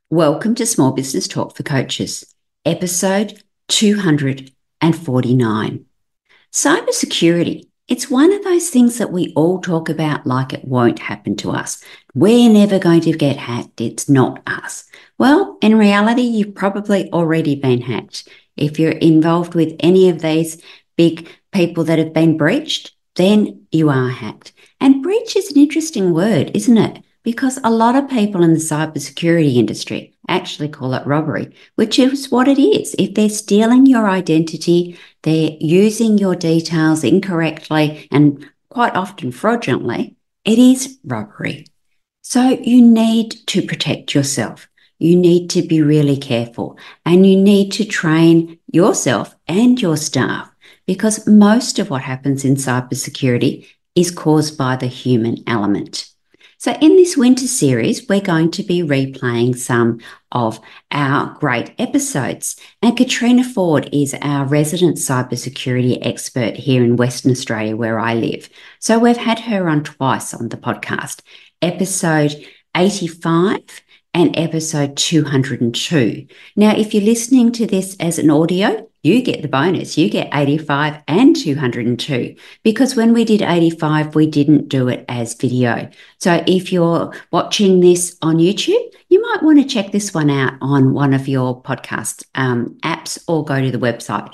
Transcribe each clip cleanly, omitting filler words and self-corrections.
Welcome to Small Business Talk for Coaches, episode 249. Cybersecurity. It's one of those things that we all talk about like it won't happen to us. We're never going to get hacked. It's not us. Well, in reality, you've probably already been hacked. If you're involved with any of these big people that have been breached, then you are hacked. And breach is an interesting word, isn't it? Because a lot of people in the cybersecurity industry actually call it robbery, which is what it is. If they're stealing your identity, they're using your details incorrectly and quite often fraudulently, it is robbery. So you need to protect yourself. You need to be really careful and you need to train yourself and your staff because most of what happens in cybersecurity is caused by the human element. So in this winter series, we're going to be replaying some of our great episodes. And Katrina Ford is our resident cybersecurity expert here in Western Australia, where I live. So we've had her on twice on the podcast, episode 85 and episode 202. Now, if you're listening to this as an audio, you get the bonus. You get 85 and 202 because when we did 85, we didn't do it as video. So if you're watching this on YouTube, you might want to check this one out on one of your podcast apps or go to the website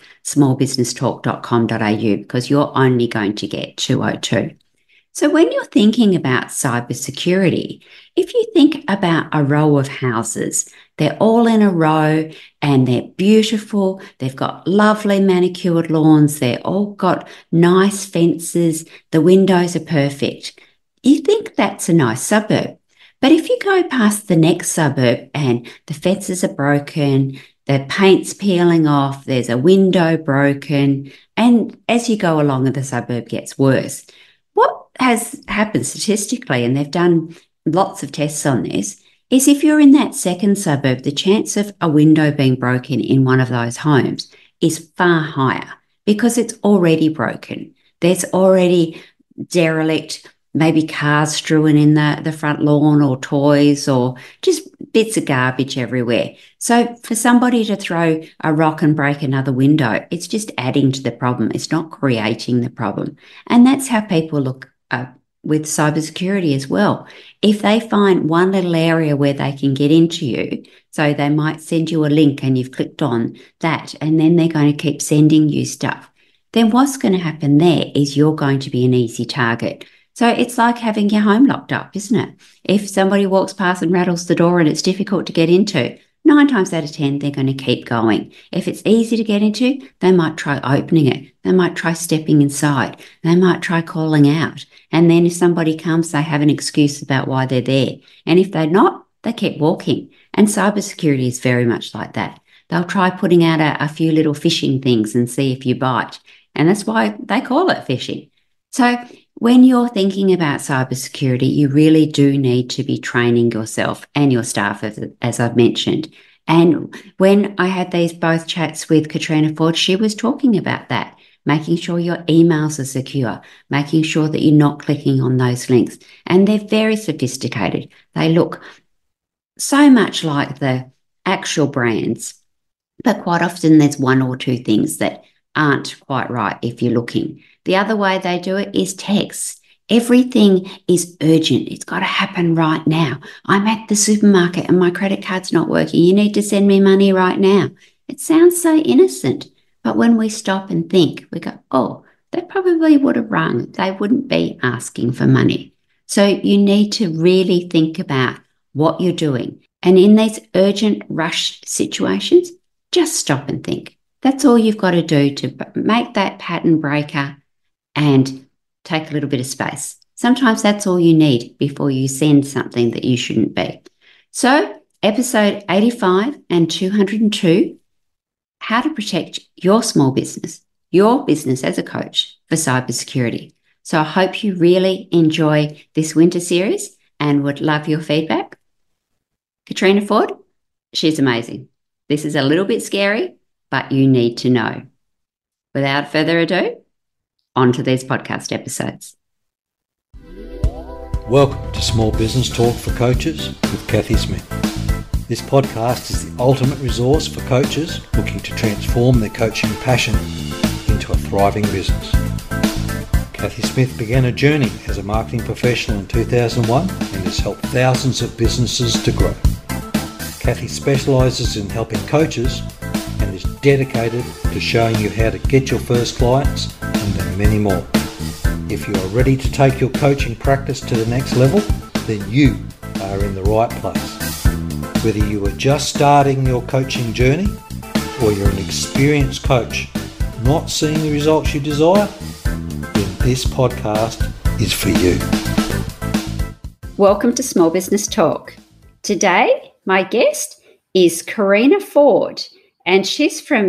smallbusinesstalk.com.au because you're only going to get 202. So when you're thinking about cybersecurity, if you think about a row of houses, they're all in a row and they're beautiful. They've got lovely manicured lawns. They've all got nice fences. The windows are perfect. You think that's a nice suburb. But if you go past the next suburb and the fences are broken, the paint's peeling off, there's a window broken, and as you go along, the suburb gets worse. What has happened statistically, and they've done lots of tests on this, is if you're in that second suburb, the chance of a window being broken in one of those homes is far higher because it's already broken. There's already derelict, maybe cars strewn in the front lawn or toys or just bits of garbage everywhere. So for somebody to throw a rock and break another window, it's just adding to the problem. It's not creating the problem. And that's how people look with cybersecurity as well. If they find one little area where they can get into you, so they might send you a link and you've clicked on that, and then they're going to keep sending you stuff, then what's going to happen there is you're going to be an easy target. So it's like having your home locked up, isn't it? If somebody walks past and rattles the door and it's difficult to get into, 9 times out of 10, they're going to keep going. If it's easy to get into, they might try opening it. They might try stepping inside. They might try calling out. And then if somebody comes, they have an excuse about why they're there. And if they're not, they keep walking. And cybersecurity is very much like that. They'll try putting out a few little phishing things and see if you bite. And that's why they call it phishing. So when you're thinking about cybersecurity, you really do need to be training yourself and your staff, as I've mentioned. And when I had these both chats with Katrina Ford, she was talking about that, making sure your emails are secure, making sure that you're not clicking on those links. And they're very sophisticated. They look so much like the actual brands, but quite often there's one or two things that aren't quite right if you're looking. The other way they do it is text. Everything is urgent. It's got to happen right now. I'm at the supermarket and my credit card's not working. You need to send me money right now. It sounds so innocent, but when we stop and think, we go, oh, they probably would have rung. They wouldn't be asking for money. So you need to really think about what you're doing. And in these urgent rush situations, just stop and think. That's all you've got to do to make that pattern breaker and take a little bit of space. Sometimes that's all you need before you send something that you shouldn't be. So, episode 85 and 202, how to protect your small business, your business as a coach for cybersecurity. So I hope you really enjoy this winter series and would love your feedback. Katrina Ford, she's amazing. This is a little bit scary, but you need to know. Without further ado, on to these podcast episodes. Welcome to Small Business Talk for Coaches with Kathy Smith. This podcast is the ultimate resource for coaches looking to transform their coaching passion into a thriving business. Kathy Smith began a journey as a marketing professional in 2001 and has helped thousands of businesses to grow. Kathy specialises in helping coaches and is dedicated to showing you how to get your first clients and then many more. If you are ready to take your coaching practice to the next level, then you are in the right place. Whether you are just starting your coaching journey or you're an experienced coach not seeing the results you desire, then this podcast is for you. Welcome to Small Business Talk. Today, my guest is Karina Ford, and she's from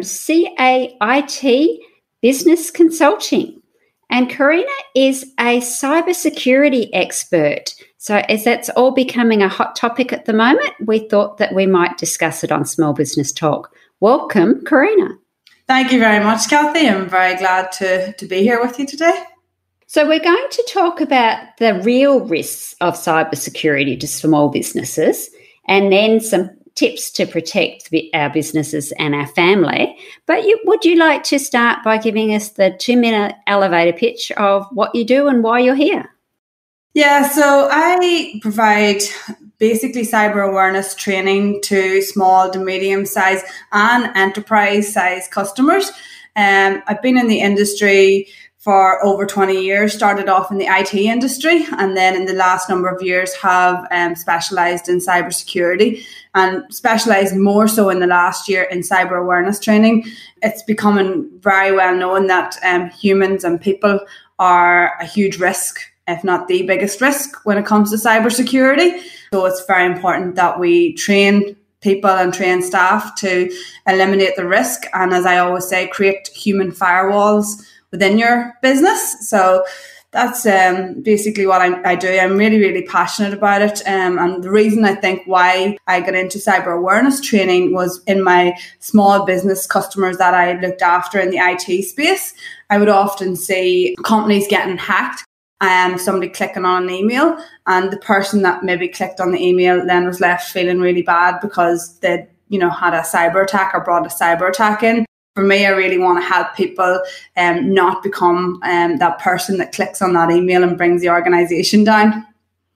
CAIT Business Consulting. And Karina is a cybersecurity expert. So as that's all becoming a hot topic at the moment, we thought that we might discuss it on Small Business Talk. Welcome, Karina. Thank you very much, Kathy. I'm very glad to be here with you today. So we're going to talk about the real risks of cybersecurity to small businesses and then some tips to protect our businesses and our family. But would you like to start by giving us the 2-minute elevator pitch of what you do and why you're here? Yeah, so I provide basically cyber awareness training to small to medium size and enterprise size customers. I've been in the industry for over 20 years, started off in the IT industry, and then in the last number of years have specialised in cybersecurity and specialised more so in the last year in cyber awareness training. It's becoming very well known that humans and people are a huge risk, if not the biggest risk when it comes to cybersecurity. So it's very important that we train people and train staff to eliminate the risk. And as I always say, create human firewalls within your business. So that's basically what I do. I'm really, really passionate about it. And the reason I think why I got into cyber awareness training was in my small business customers that I looked after in the IT space. I would often see companies getting hacked. Somebody clicking on an email, and the person that maybe clicked on the email then was left feeling really bad because they, had a cyber attack or brought a cyber attack in. For me, I really want to help people not become that person that clicks on that email and brings the organisation down.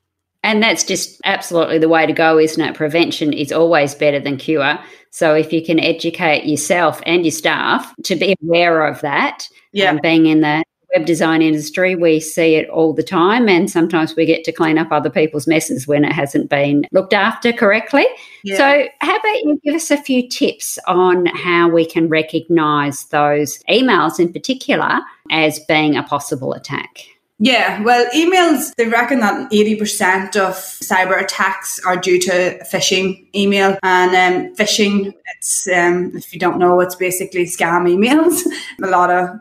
And that's just absolutely the way to go, isn't it? Prevention is always better than cure. So if you can educate yourself and your staff to be aware of that, being in the web design industry, we see it all the time, and sometimes we get to clean up other people's messes when it hasn't been looked after correctly. Yeah. So how about you give us a few tips on how we can recognise those emails in particular as being a possible attack? Yeah, well, emails, they reckon that 80% of cyber attacks are due to phishing email. And phishing, it's if you don't know, it's basically scam emails. A lot of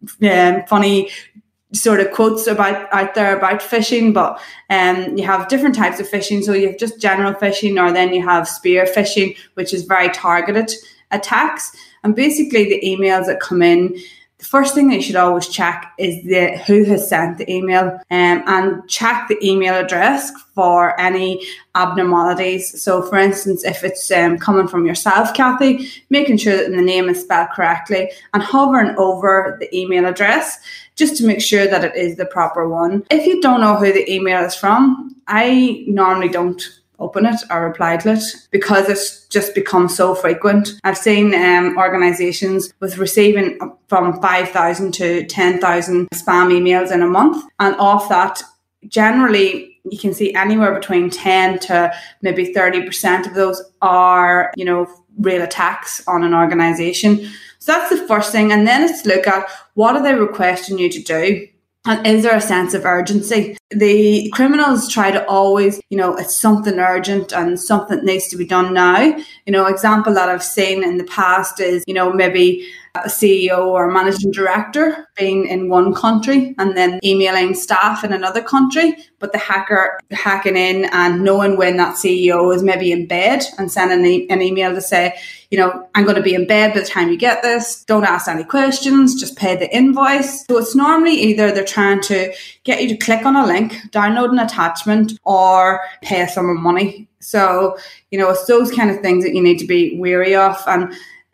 funny sort of quotes out there about phishing, but you have different types of phishing. So you have just general phishing, or then you have spear phishing, which is very targeted attacks. And basically the emails that come in, the first thing that you should always check is who has sent the email, and check the email address for any abnormalities. So for instance, if it's coming from yourself, Kathy, making sure that the name is spelled correctly and hovering over the email address just to make sure that it is the proper one. If you don't know who the email is from, I normally don't open it or reply to it because it's just become so frequent. I've seen organisations with receiving from 5,000 to 10,000 spam emails in a month, and off that, generally you can see anywhere between 10 to maybe 30% of those are, real attacks on an organisation. So that's the first thing, and then it's look at what are they requesting you to do. And is there a sense of urgency? The criminals try to always, it's something urgent and something needs to be done now. Example that I've seen in the past is, maybe a CEO or a managing director being in one country and then emailing staff in another country, but the hacker hacking in and knowing when that CEO is maybe in bed and sending an email to say, I'm going to be in bed by the time you get this. Don't ask any questions. Just pay the invoice. So it's normally either they're trying to get you to click on a link, download an attachment, or pay someone money. So, it's those kind of things that you need to be wary of. And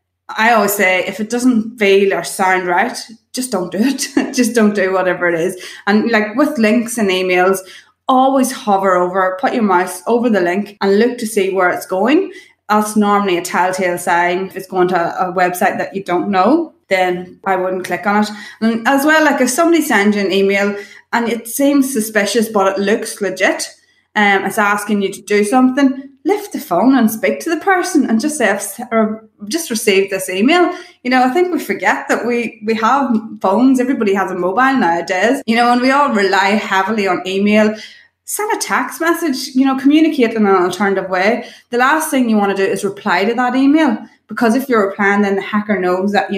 I always say, if it doesn't feel or sound right, just don't do it. Just don't do whatever it is. And like with links and emails, always hover over, put your mouse over the link and look to see where it's going. That's normally a telltale sign. If it's going to a website that you don't know, then I wouldn't click on it. And as well, like if somebody sends you an email and it seems suspicious, but it looks legit, it's asking you to do something, lift the phone and speak to the person and just say, I've just received this email. I think we forget that we have phones. Everybody has a mobile nowadays, and we all rely heavily on email. Send a text message, communicate in an alternative way. The last thing you want to do is reply to that email, because if you're replying, then the hacker knows that,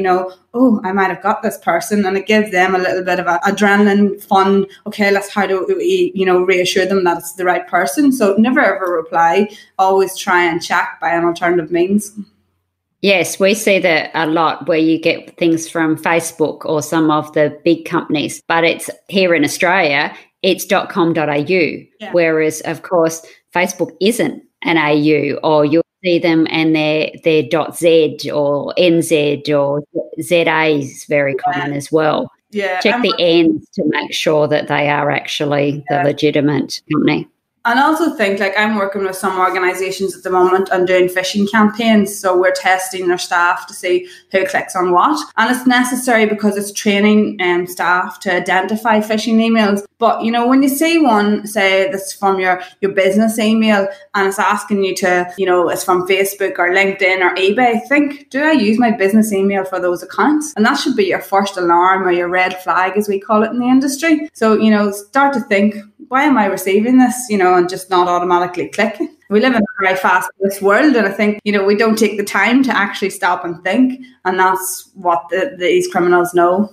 I might have got this person, and it gives them a little bit of adrenaline fun. Okay, let's how do we, reassure them that it's the right person. So never ever reply. Always try and check by an alternative means. Yes, we see that a lot where you get things from Facebook or some of the big companies, but it's here in Australia, it's .com.au, whereas, of course, Facebook isn't an AU, or you'll see them and they're .z or NZ or ZA is very common as well. Yeah. Check the ends to make sure that they are actually the legitimate company. And I also think, like, I'm working with some organisations at the moment and doing phishing campaigns. So we're testing their staff to see who clicks on what. And it's necessary because it's training staff to identify phishing emails. But, when you see one, say, that's from your business email and it's asking you to, it's from Facebook or LinkedIn or eBay, think, do I use my business email for those accounts? And that should be your first alarm or your red flag, as we call it in the industry. So, start to think, why am I receiving this, and just not automatically clicking? We live in a very fast-paced world, and I think, we don't take the time to actually stop and think, and that's what these criminals know.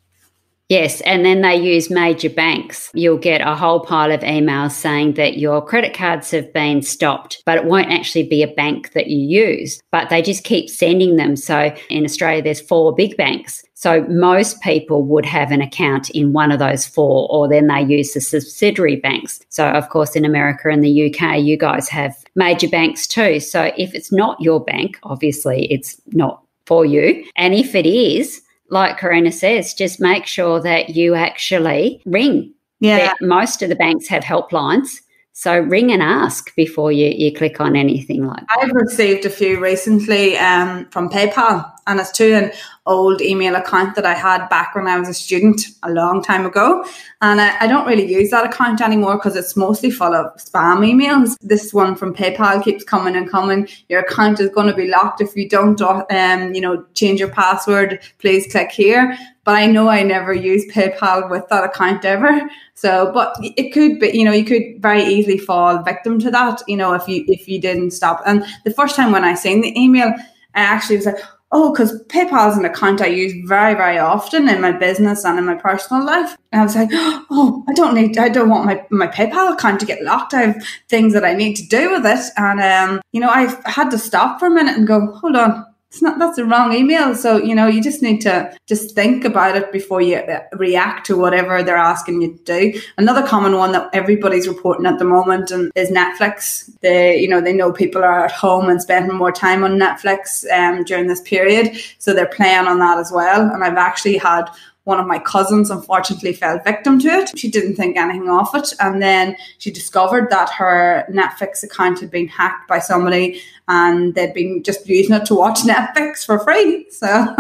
Yes, and then they use major banks. You'll get a whole pile of emails saying that your credit cards have been stopped, but it won't actually be a bank that you use, but they just keep sending them. So in Australia, there's 4 big banks. So most people would have an account in one of those 4, or then they use the subsidiary banks. So, of course, in America and the UK, you guys have major banks too. So if it's not your bank, obviously it's not for you. And if it is, like Karina says, just make sure that you actually ring. Yeah. Most of the banks have helplines. So ring and ask before you click on anything like that. I've received a few recently from PayPal, and it's to an old email account that I had back when I was a student a long time ago. And I don't really use that account anymore because it's mostly full of spam emails. This one from PayPal keeps coming and coming. Your account is going to be locked if you don't, change your password. Please click here. But I know I never use PayPal with that account ever. So, but it could be, you could very easily fall victim to that, if you didn't stop. And the first time when I seen the email, I actually was like, oh, because PayPal is an account I use very, very often in my business and in my personal life. And I was like, oh, I don't want my PayPal account to get locked. I have things that I need to do with it. And, I had to stop for a minute and go, hold on. That's the wrong email. So, you just need to just think about it before you react to whatever they're asking you to do. Another common one that everybody's reporting at the moment is Netflix. They know people are at home and spending more time on Netflix during this period. So they're playing on that as well. And I've actually had one of my cousins unfortunately fell victim to it. She didn't think anything of it. And then she discovered that her Netflix account had been hacked by somebody and they'd been just using it to watch Netflix for free. So,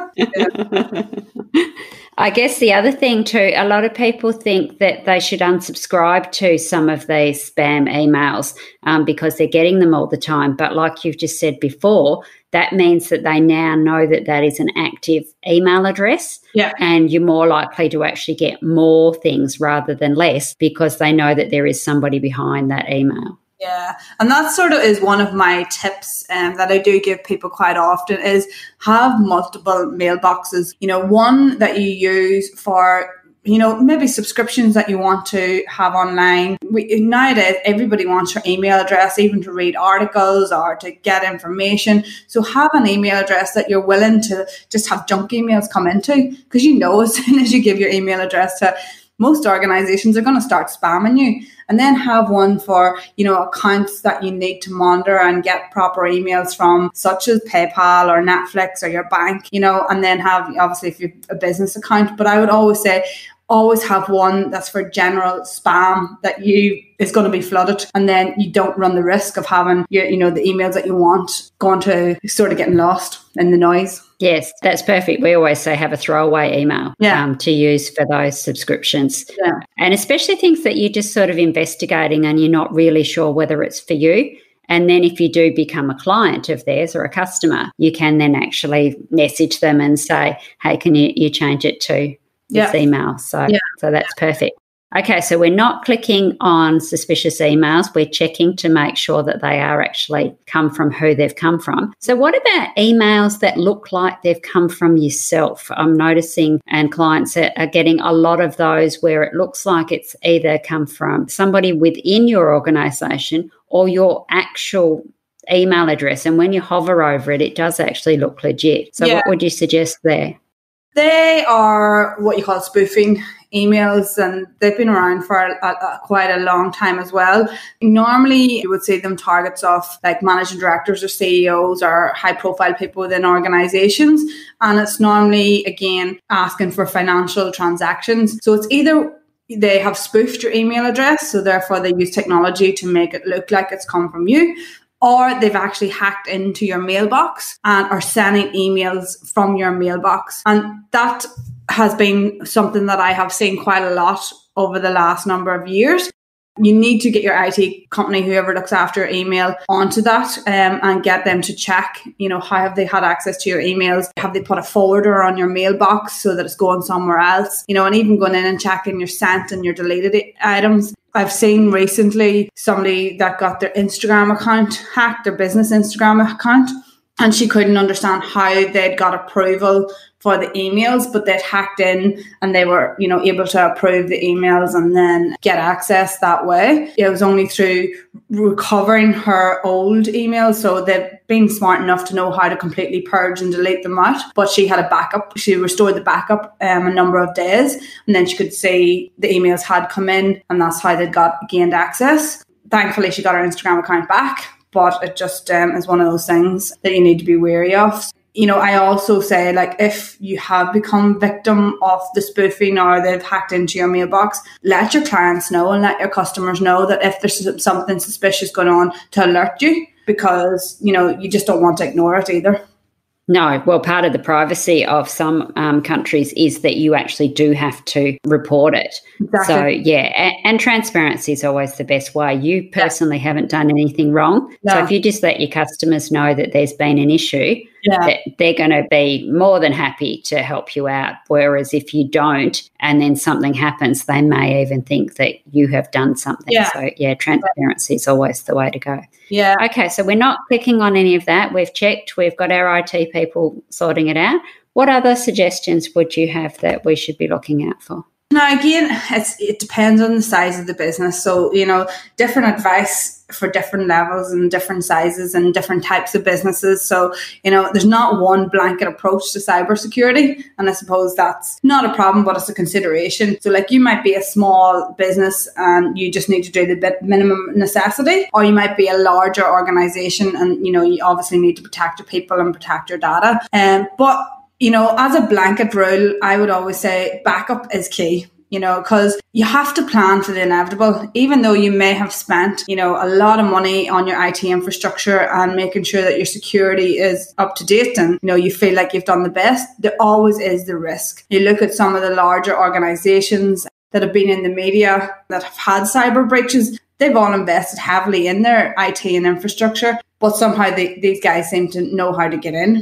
yeah. I guess the other thing too, a lot of people think that they should unsubscribe to some of these spam emails because they're getting them all the time. But like you've just said before, that means that they now know that that is an active email address. Yeah. And you're more likely to actually get more things rather than less because they know that there is somebody behind that email. Yeah, and that sort of is one of my tips that I do give people quite often is have multiple mailboxes. One that you use for, maybe subscriptions that you want to have online. Nowadays, everybody wants your email address, even to read articles or to get information. So have an email address that you're willing to just have junk emails come into, because as soon as you give your email address to most organizations, are going to start spamming you. And then have one for, accounts that you need to monitor and get proper emails from, such as PayPal or Netflix or your bank, and then have, obviously, if you're a business account. But I would always say, always have one that's for general spam that is going to be flooded, and then you don't run the risk of having the emails that you want going to sort of getting lost in the noise. Yes, that's perfect. We always say have a throwaway email to use for those subscriptions. Yeah. And especially things that you're just sort of investigating and you're not really sure whether it's for you. And then if you do become a client of theirs or a customer, you can then actually message them and say, hey, can you change it to this email? So that's perfect. Okay, so we're not clicking on suspicious emails. We're checking to make sure that they are actually come from who they've come from. So what about emails that look like they've come from yourself? I'm noticing, and clients are getting a lot of those where it looks like it's either come from somebody within your organisation or your actual email address. And when you hover over it, it does actually look legit. So what would you suggest there? They are what you call spoofing emails, and they've been around for quite a long time as well. Normally, you would see them targets of like managing directors or CEOs or high profile people within organizations. And it's normally, again, asking for financial transactions. So it's either they have spoofed your email address, so therefore they use technology to make it look like it's come from you, or they've actually hacked into your mailbox and are sending emails from your mailbox. And that has been something that I have seen quite a lot over the last number of years. You need to get your IT company, whoever looks after your email, onto that and get them to check, how have they had access to your emails? Have they put a forwarder on your mailbox so that it's going somewhere else? And even going in and checking your sent and your deleted items. I've seen recently somebody that got their Instagram account hacked, their business Instagram account, and she couldn't understand how they'd got approval for the emails, but they'd hacked in and they were, able to approve the emails and then get access that way. It was only through recovering her old emails. So they've been smart enough to know how to completely purge and delete them out. But she had a backup. She restored the backup a number of days, and then she could see the emails had come in, and that's how they'd gained access. Thankfully, she got her Instagram account back, but it just is one of those things that you need to be wary of. I also say, if you have become victim of the spoofing or they've hacked into your mailbox, let your clients know and let your customers know that if there's something suspicious going on, to alert you, because, you just don't want to ignore it either. No, well, part of the privacy of some countries is that you actually do have to report it. Exactly. So, and transparency is always the best way. You personally haven't done anything wrong. No. So if you just let your customers know that there's been an issue, that they're going to be more than happy to help you out. Whereas if you don't and then something happens, they may even think that you have done something. Yeah. So, transparency is always the way to go. Yeah. Okay, so we're not clicking on any of that. We've checked. We've got our IT people sorting it out. What other suggestions would you have that we should be looking out for? Now, again, it depends on the size of the business. So, different advice for different levels and different sizes and different types of businesses. So, there's not one blanket approach to cybersecurity. And I suppose that's not a problem, but it's a consideration. So you might be a small business and you just need to do the minimum necessity, or you might be a larger organization and, you obviously need to protect your people and protect your data. But as a blanket rule, I would always say backup is key. Because you have to plan for the inevitable, even though you may have spent, a lot of money on your IT infrastructure and making sure that your security is up to date and, you feel like you've done the best. There always is the risk. You look at some of the larger organizations that have been in the media that have had cyber breaches. They've all invested heavily in their IT and infrastructure, but somehow these guys seem to know how to get in.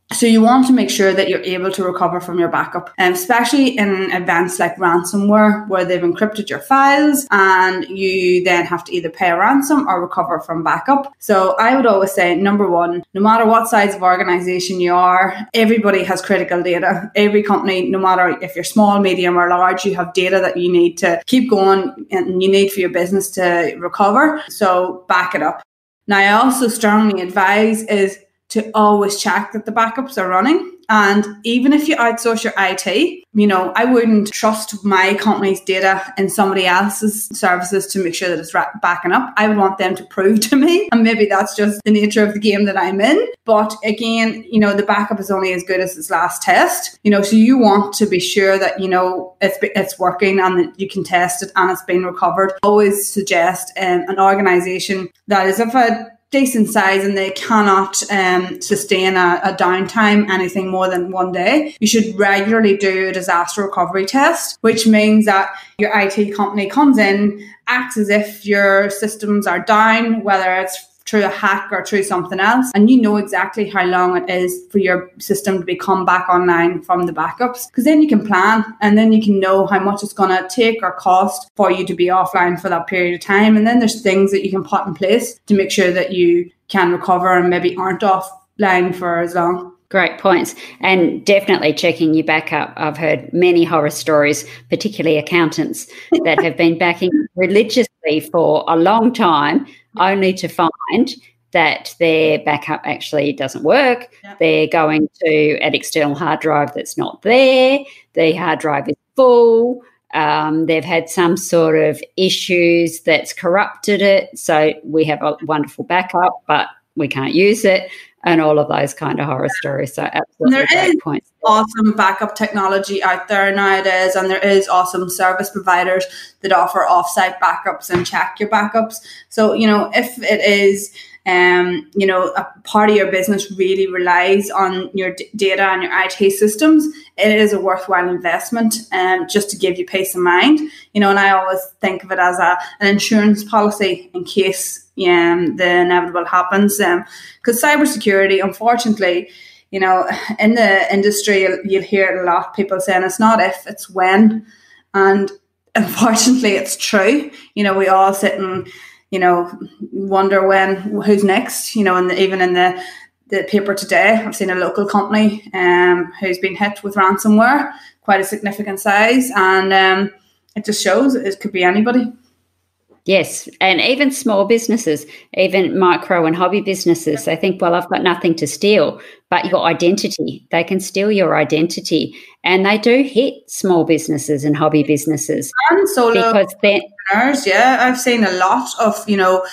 So you want to make sure that you're able to recover from your backup, and especially in events like ransomware, where they've encrypted your files and you then have to either pay a ransom or recover from backup. So I would always say, number one, no matter what size of organization you are, everybody has critical data. Every company, no matter if you're small, medium or large, you have data that you need to keep going and you need for your business to recover. So back it up. Now, I also strongly advise is to always check that the backups are running. And even if you outsource your IT, I wouldn't trust my company's data in somebody else's services to make sure that it's backing up. I would want them to prove to me. And maybe that's just the nature of the game that I'm in. But again, the backup is only as good as its last test. So you want to be sure that, it's working and that you can test it and it's been recovered. Always suggest an organization that is of a decent size and they cannot sustain a downtime anything more than 1 day. You should regularly do a disaster recovery test, which means that your IT company comes in, acts as if your systems are down, whether it's through a hack or through something else, and you know exactly how long it is for your system to become back online from the backups, because then you can plan and then you can know how much it's going to take or cost for you to be offline for that period of time. And then there's things that you can put in place to make sure that you can recover and maybe aren't offline for as long. Great points. And definitely checking your backup. I've heard many horror stories, particularly accountants, that have been backing religiously for a long time, only to find that their backup actually doesn't work. Yep. They're going to an external hard drive that's not there. The hard drive is full. They've had some sort of issues that's corrupted it. So we have a wonderful backup, but we can't use it, and all of those kind of horror stories. So absolutely great points. Awesome backup technology out there nowadays, and there is awesome service providers that offer offsite backups and check your backups. So, if it is, a part of your business really relies on your data and your IT systems, it is a worthwhile investment just to give you peace of mind. And I always think of it as an insurance policy in case the inevitable happens. Because cybersecurity, unfortunately, in the industry, you'll hear it a lot. People saying it's not if, it's when. And unfortunately, it's true. We all sit and, wonder who's next, and even in the paper today, I've seen a local company who's been hit with ransomware, quite a significant size. And it just shows it could be anybody. Yes, and even small businesses, even micro and hobby businesses, they think, well, I've got nothing to steal, but your identity, they can steal your identity. And they do hit small businesses and hobby businesses. And solo entrepreneurs, I've seen a lot of,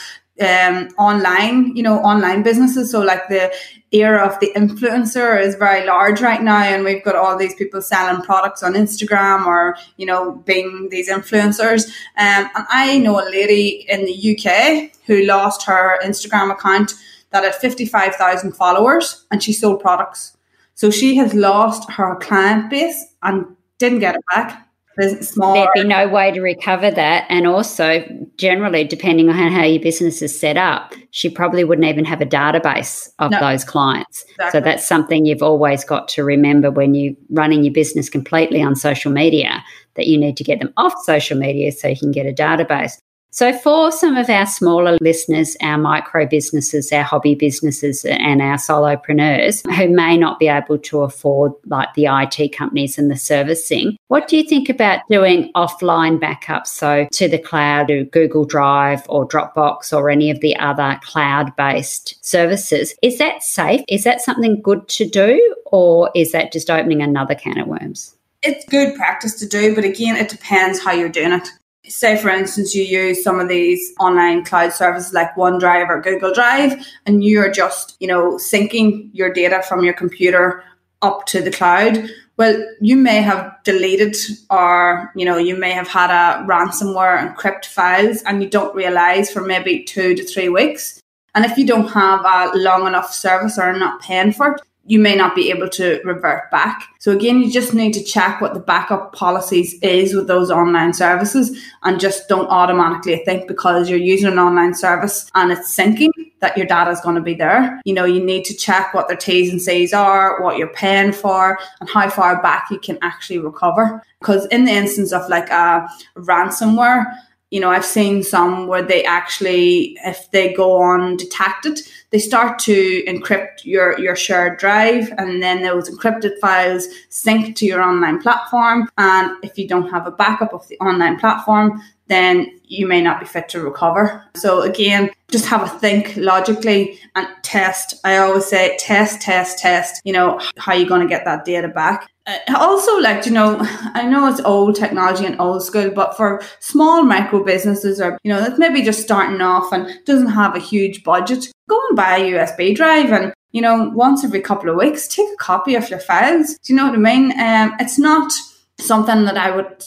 online businesses. So like the era of the influencer is very large right now, and we've got all these people selling products on Instagram or being these influencers. And I know a lady in the UK who lost her Instagram account that had 55,000 followers, and she sold products. So she has lost her client base and didn't get it back. There'd be no way to recover that. And also, generally, depending on how your business is set up, she probably wouldn't even have a database of those clients. Exactly. So that's something you've always got to remember when you're running your business completely on social media, that you need to get them off social media so you can get a database. So for some of our smaller listeners, our micro businesses, our hobby businesses and our solopreneurs who may not be able to afford like the IT companies and the servicing, what do you think about doing offline backups, so to the cloud or Google Drive or Dropbox or any of the other cloud-based services? Is that safe? Is that something good to do, or is that just opening another can of worms? It's good practice to do, but again, it depends how you're doing it. Say, for instance, you use some of these online cloud services like OneDrive or Google Drive, and you're just, syncing your data from your computer up to the cloud. Well, you may have deleted or, you may have had a ransomware encrypt files and you don't realize for maybe 2 to 3 weeks. And if you don't have a long enough service or not paying for it, you may not be able to revert back. So again, you just need to check what the backup policies is with those online services, and just don't automatically think because you're using an online service and it's syncing that your data is going to be there. You need to check what their T's and C's are, what you're paying for, and how far back you can actually recover. Because in the instance of like a ransomware, I've seen some where they actually, if they go undetected, they start to encrypt your shared drive, and then those encrypted files sync to your online platform. And if you don't have a backup of the online platform, then you may not be fit to recover. So again, just have a think logically and test. I always say test, how you're going to get that data back. Also, I know it's old technology and old school, but for small micro businesses or, that's maybe just starting off and doesn't have a huge budget, go and buy a USB drive and, once every couple of weeks, take a copy of your files. Do you know what I mean? It's not something that I would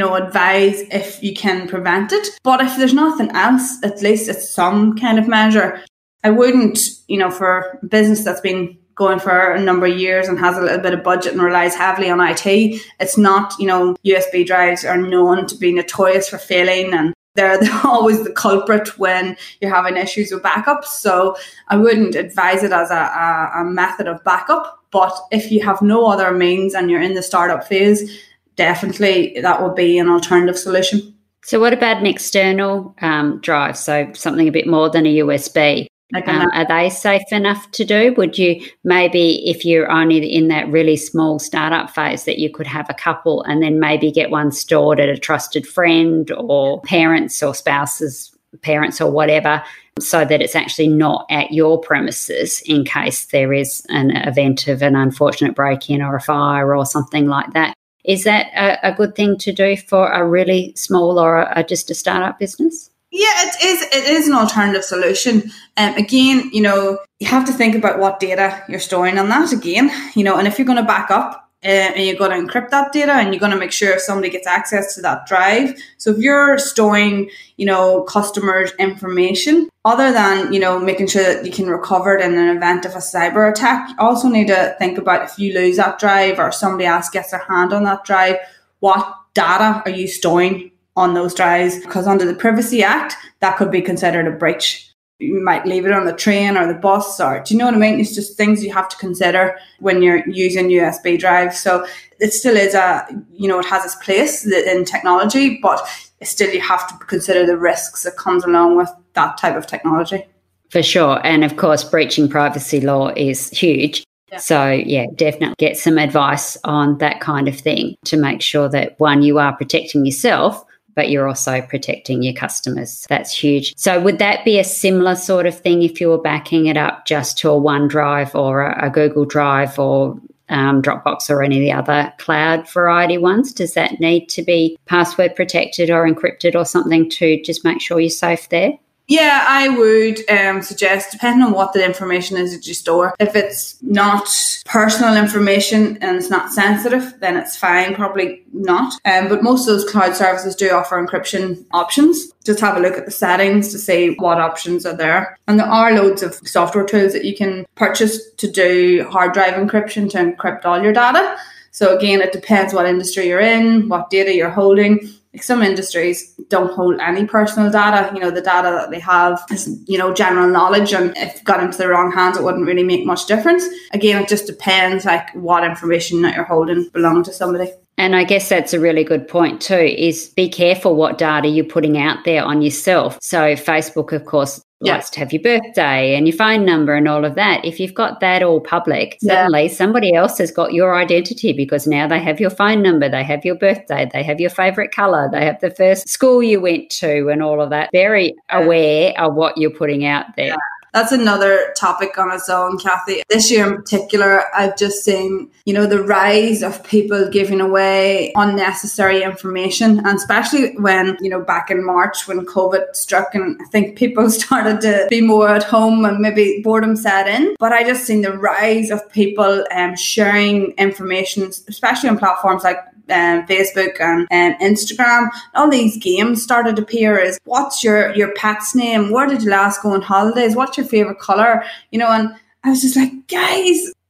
advise if you can prevent it. But if there's nothing else, at least it's some kind of measure. I wouldn't, for a business that's been going for a number of years and has a little bit of budget and relies heavily on IT, it's not, USB drives are known to be notorious for failing, and they're always the culprit when you're having issues with backups. So I wouldn't advise it as a method of backup. But if you have no other means and you're in the startup phase, definitely that would be an alternative solution. So what about an external drive? So something a bit more than a USB. Are they safe enough to do? Would you maybe, if you're only in that really small startup phase, that you could have a couple and then maybe get one stored at a trusted friend or parents or spouses, parents or whatever, so that it's actually not at your premises in case there is an event of an unfortunate break-in or a fire or something like that? Is that a good thing to do for a really small or just a startup business? Yeah, it is an alternative solution. Again, you have to think about what data you're storing on that again, and if you're going to back up and you're going to encrypt that data and you're going to make sure if somebody gets access to that drive. So if you're storing, customers' information, other than, making sure that you can recover it in an event of a cyber attack, you also need to think about if you lose that drive or somebody else gets their hand on that drive, what data are you storing on those drives? Because under the Privacy Act, that could be considered a breach. You might leave it on the train or the bus, or do you know what I mean? It's just things you have to consider when you're using USB drives. So it still is it has its place in technology, but still you have to consider the risks that comes along with that type of technology. For sure. And of course, breaching privacy law is huge. Yeah. So, definitely get some advice on that kind of thing to make sure that, one, you are protecting yourself, but you're also protecting your customers. That's huge. So would that be a similar sort of thing if you were backing it up just to a OneDrive or a Google Drive or Dropbox or any of the other cloud variety ones? Does that need to be password protected or encrypted or something to just make sure you're safe there? Yeah, I would suggest, depending on what the information is that you store, if it's not personal information and it's not sensitive, then it's fine, probably not. But most of those cloud services do offer encryption options. Just have a look at the settings to see what options are there. And there are loads of software tools that you can purchase to do hard drive encryption to encrypt all your data. So again, it depends what industry you're in, what data you're holding. Like some industries don't hold any personal data. The data that they have is, general knowledge. And if it got into the wrong hands, it wouldn't really make much difference. Again, it just depends what information that you're holding belong to somebody. And I guess that's a really good point too, is be careful what data you're putting out there on yourself. So Facebook, of course, likes to have your birthday and your phone number and all of that. If you've got that all public, suddenly somebody else has got your identity because now they have your phone number, they have your birthday, they have your favourite colour, they have the first school you went to and all of that. Very aware of what you're putting out there. Yeah. That's another topic on its own, Kathy. This year in particular, I've just seen, the rise of people giving away unnecessary information. And especially when, back in March when COVID struck and I think people started to be more at home and maybe boredom set in. But I just seen the rise of people sharing information, especially on platforms like Facebook and Instagram. All these games started to appear as what's your pet's name? Where did you last go on holidays? What's your favorite color? And I was just like, guys,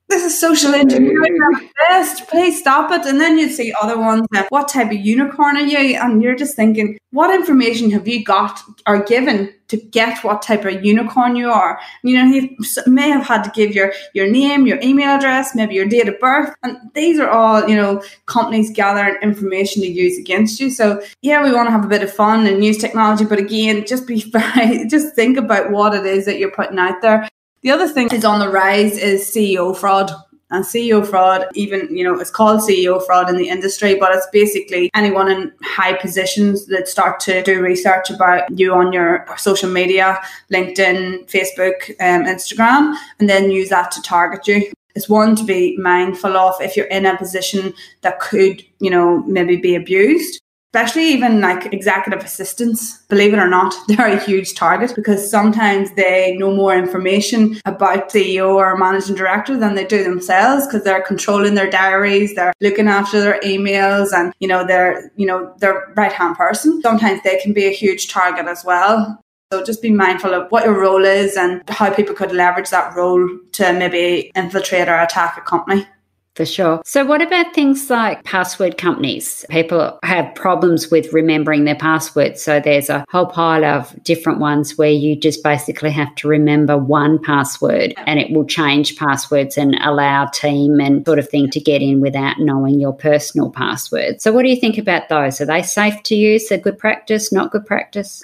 this is social engineering at best. Please stop it. And then you'd see other ones that, what type of unicorn are you? And you're just thinking, what information have you got or given to get what type of unicorn you are? You may have had to give your name, your email address, maybe your date of birth. And these are all, companies gathering information to use against you. So yeah, we want to have a bit of fun and use technology. But again, just think about what it is that you're putting out there. The other thing is on the rise is CEO fraud. And CEO fraud, even, it's called CEO fraud in the industry, but it's basically anyone in high positions that start to do research about you on your social media, LinkedIn, Facebook, Instagram, and then use that to target you. It's one to be mindful of if you're in a position that could, maybe be abused. Especially even like executive assistants, believe it or not, they're a huge target because sometimes they know more information about CEO or managing director than they do themselves because they're controlling their diaries, they're looking after their emails and, they're their right-hand person. Sometimes they can be a huge target as well. So just be mindful of what your role is and how people could leverage that role to maybe infiltrate or attack a company. For sure. So what about things like password companies? People have problems with remembering their passwords. So there's a whole pile of different ones where you just basically have to remember one password and it will change passwords and allow team and sort of thing to get in without knowing your personal password. So what do you think about those? Are they safe to use? Are good practice, not good practice?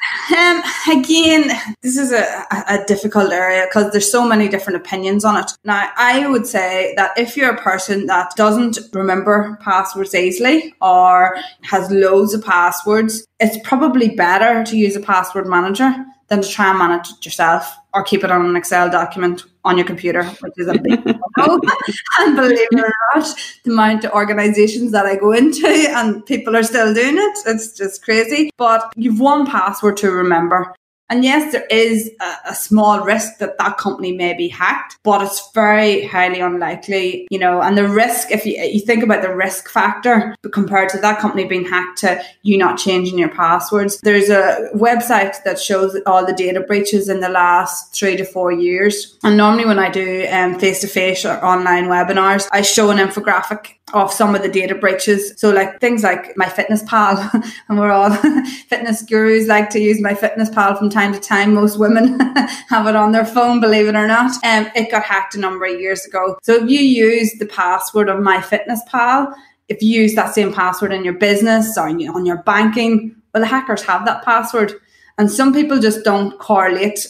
Again, this is a difficult area because there's so many different opinions on it. Now, I would say that if you're a person that doesn't remember passwords easily or has loads of passwords, it's probably better to use a password manager than to try and manage it yourself or keep it on an Excel document on your computer, which is a big no. And believe it or not, the amount of organizations that I go into and people are still doing it, it's just crazy. But you've one password to remember. And yes, there is a small risk that company may be hacked, but it's very highly unlikely, and the risk, if you think about the risk factor compared to that company being hacked to you not changing your passwords, there's a website that shows all the data breaches in the last 3 to 4 years. And normally when I do face-to-face or online webinars, I show an infographic of some of the data breaches. So like things like MyFitnessPal, and we're all fitness gurus like to use MyFitnessPal from time to time. Most women have it on their phone, believe it or not. It got hacked a number of years ago. So if you use the password of MyFitnessPal, if you use that same password in your business or on your banking, well, the hackers have that password. And some people just don't correlate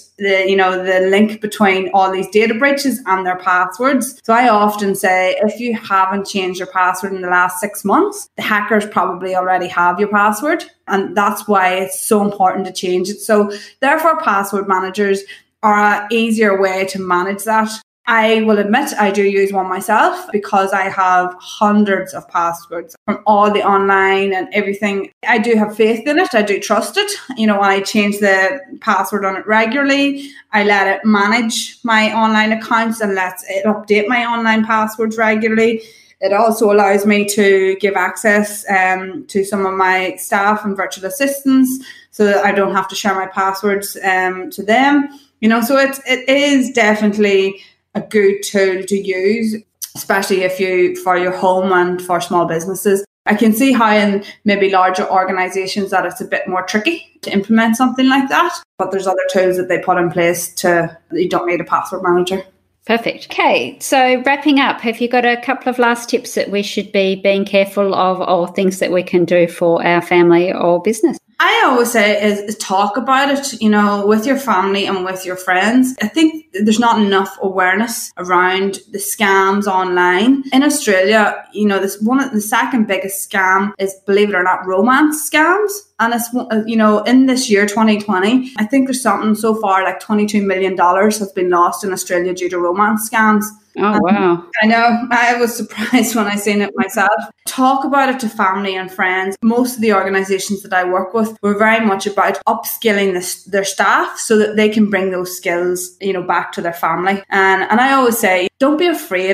the link between all these data breaches and their passwords. So I often say, if you haven't changed your password in the last 6 months, the hackers probably already have your password. And that's why it's so important to change it. So therefore, password managers are an easier way to manage that. I will admit I do use one myself because I have hundreds of passwords from all the online and everything. I do have faith in it. I do trust it. I change the password on it regularly. I let it manage my online accounts and let it update my online passwords regularly. It also allows me to give access to some of my staff and virtual assistants so that I don't have to share my passwords to them. So it is definitely a good tool to use, especially for your home and for small businesses. I can see how in maybe larger organizations that it's a bit more tricky to implement something like that, but there's other tools that they put in place you don't need a password manager. Perfect. Okay, so wrapping up, have you got a couple of last tips that we should be being careful of or things that we can do for our family or business? I always say is talk about it, with your family and with your friends. I think there's not enough awareness around the scams online. In Australia, the second biggest scam is, believe it or not, romance scams. And it's, in this year, 2020, I think there's something so far like $22 million has been lost in Australia due to romance scams. Oh, wow. I know. I was surprised when I seen it myself. Talk about it to family and friends. Most of the organizations that I work with were very much about upskilling their staff so that they can bring those skills, back to their family. And I always say, don't be afraid of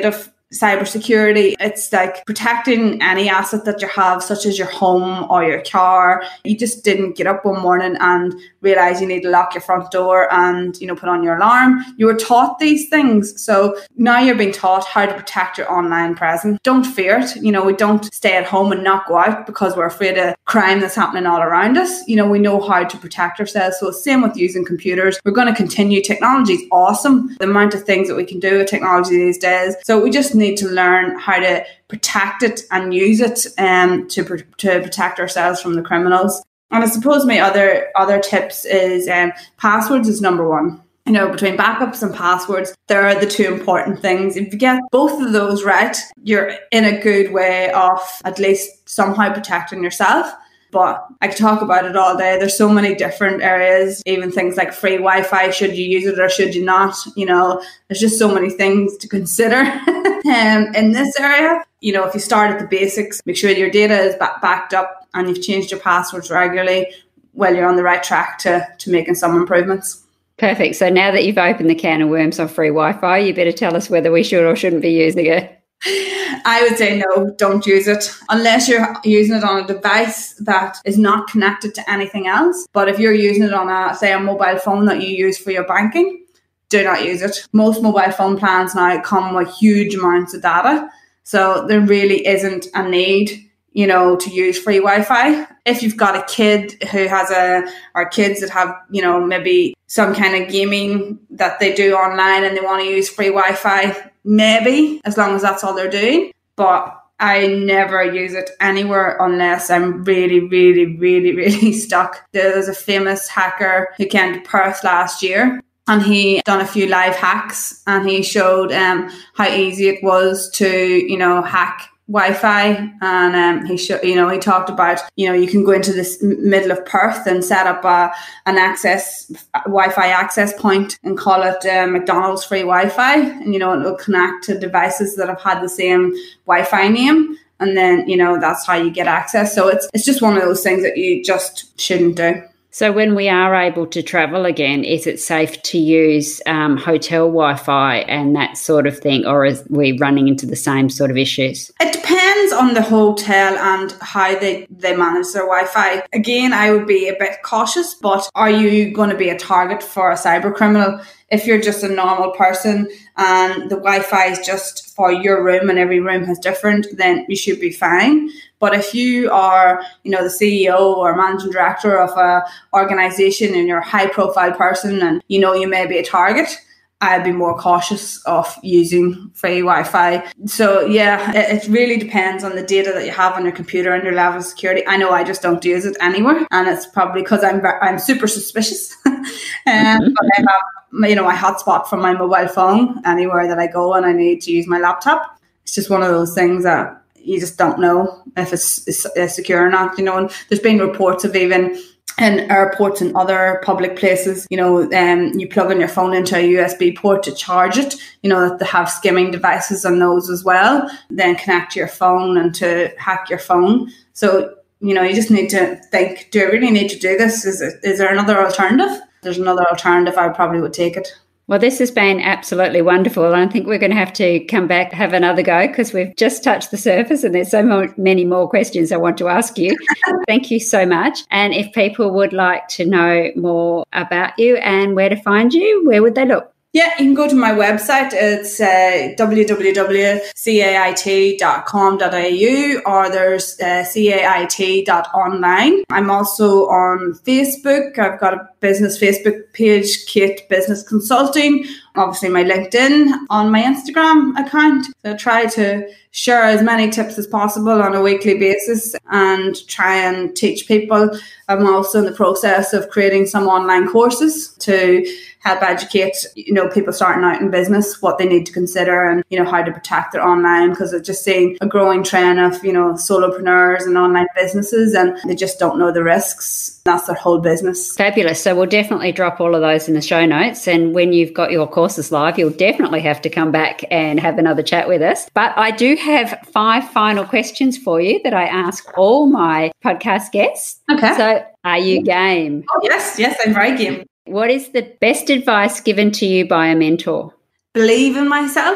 cybersecurity, it's like protecting any asset that you have, such as your home or your car. You just didn't get up one morning and realize you need to lock your front door and, put on your alarm. You were taught these things. So now you're being taught how to protect your online presence. Don't fear it. We don't stay at home and not go out because we're afraid of crime that's happening all around us. We know how to protect ourselves. So same with using computers. We're going to continue. Technology is awesome. The amount of things that we can do with technology these days. So we just need to learn how to protect it and use it to protect ourselves from the criminals. And I suppose my other tips is passwords is number one. Between backups and passwords, they're the two important things. If you get both of those right, you're in a good way of at least somehow protecting yourself. But I could talk about it all day. There's so many different areas, even things like free Wi-Fi. Should you use it or should you not? There's just so many things to consider in this area. If you start at the basics, make sure your data is backed up and you've changed your passwords regularly, well, you're on the right track to making some improvements. Perfect. So now that you've opened the can of worms on free Wi-Fi, you better tell us whether we should or shouldn't be using it. I would say no, don't use it unless you're using it on a device that is not connected to anything else. But if you're using it on a mobile phone that you use for your banking, do not use it. Most mobile phone plans now come with huge amounts of data. So there really isn't a need, to use free Wi-Fi. If you've got a kid who or kids that have, maybe some kind of gaming that they do online and they want to use free Wi-Fi, maybe, as long as that's all they're doing. But I never use it anywhere unless I'm really, really, really, really stuck. There was a famous hacker who came to Perth last year and he done a few live hacks and he showed how easy it was to, hack Wi-Fi, and he talked about you can go into this middle of Perth and set up an Wi-Fi access point and call it McDonald's free Wi-Fi, and it will connect to devices that have had the same Wi-Fi name, and then that's how you get access. So it's just one of those things that you just shouldn't do. So when we are able to travel again, is it safe to use hotel Wi-Fi and that sort of thing, or are we running into the same sort of issues? It depends on the hotel and how they manage their Wi-Fi. Again, I would be a bit cautious, but are you going to be a target for a cyber criminal? If you're just a normal person and the Wi-Fi is just for your room and every room has different, then you should be fine. But if you are, the CEO or managing director of a organization and you're a high profile person and you may be a target, I'd be more cautious of using free Wi-Fi. So yeah, it really depends on the data that you have on your computer and your level of security. I know I just don't use it anywhere, and it's probably because I'm super suspicious. But I have my hotspot from my mobile phone anywhere that I go and I need to use my laptop. It's just one of those things that you just don't know if it's secure or not. And there's been reports of even in airports and other public places, you plug in your phone into a USB port to charge it, that they have skimming devices on those as well, then connect to your phone and to hack your phone. So, you just need to think, do I really need to do this? Is there another alternative? If there's another alternative, I probably would take it. Well, this has been absolutely wonderful. I think we're going to have to come back, have another go, because we've just touched the surface and there's many more questions I want to ask you. Thank you so much. And if people would like to know more about you and where to find you, where would they look? Yeah, you can go to my website. It's www.cait.com.au, or there's cait.online. I'm also on Facebook. I've got a business Facebook page, Cait Business Consulting. Obviously my LinkedIn, on my Instagram account. So I try to share as many tips as possible on a weekly basis and try and teach people. I'm also in the process of creating some online courses to help educate, people starting out in business, what they need to consider and, how to protect their online, because I've just seen a growing trend of, solopreneurs and online businesses, and they just don't know the risks. That's their whole business. Fabulous. So we'll definitely drop all of those in the show notes. And when you've got your courses live, you'll definitely have to come back and have another chat with us. But I do have 5 final questions for you that I ask all my podcast guests. Okay. So are you game? Oh, yes, I'm very game. What is the best advice given to you by a mentor? Believe in myself.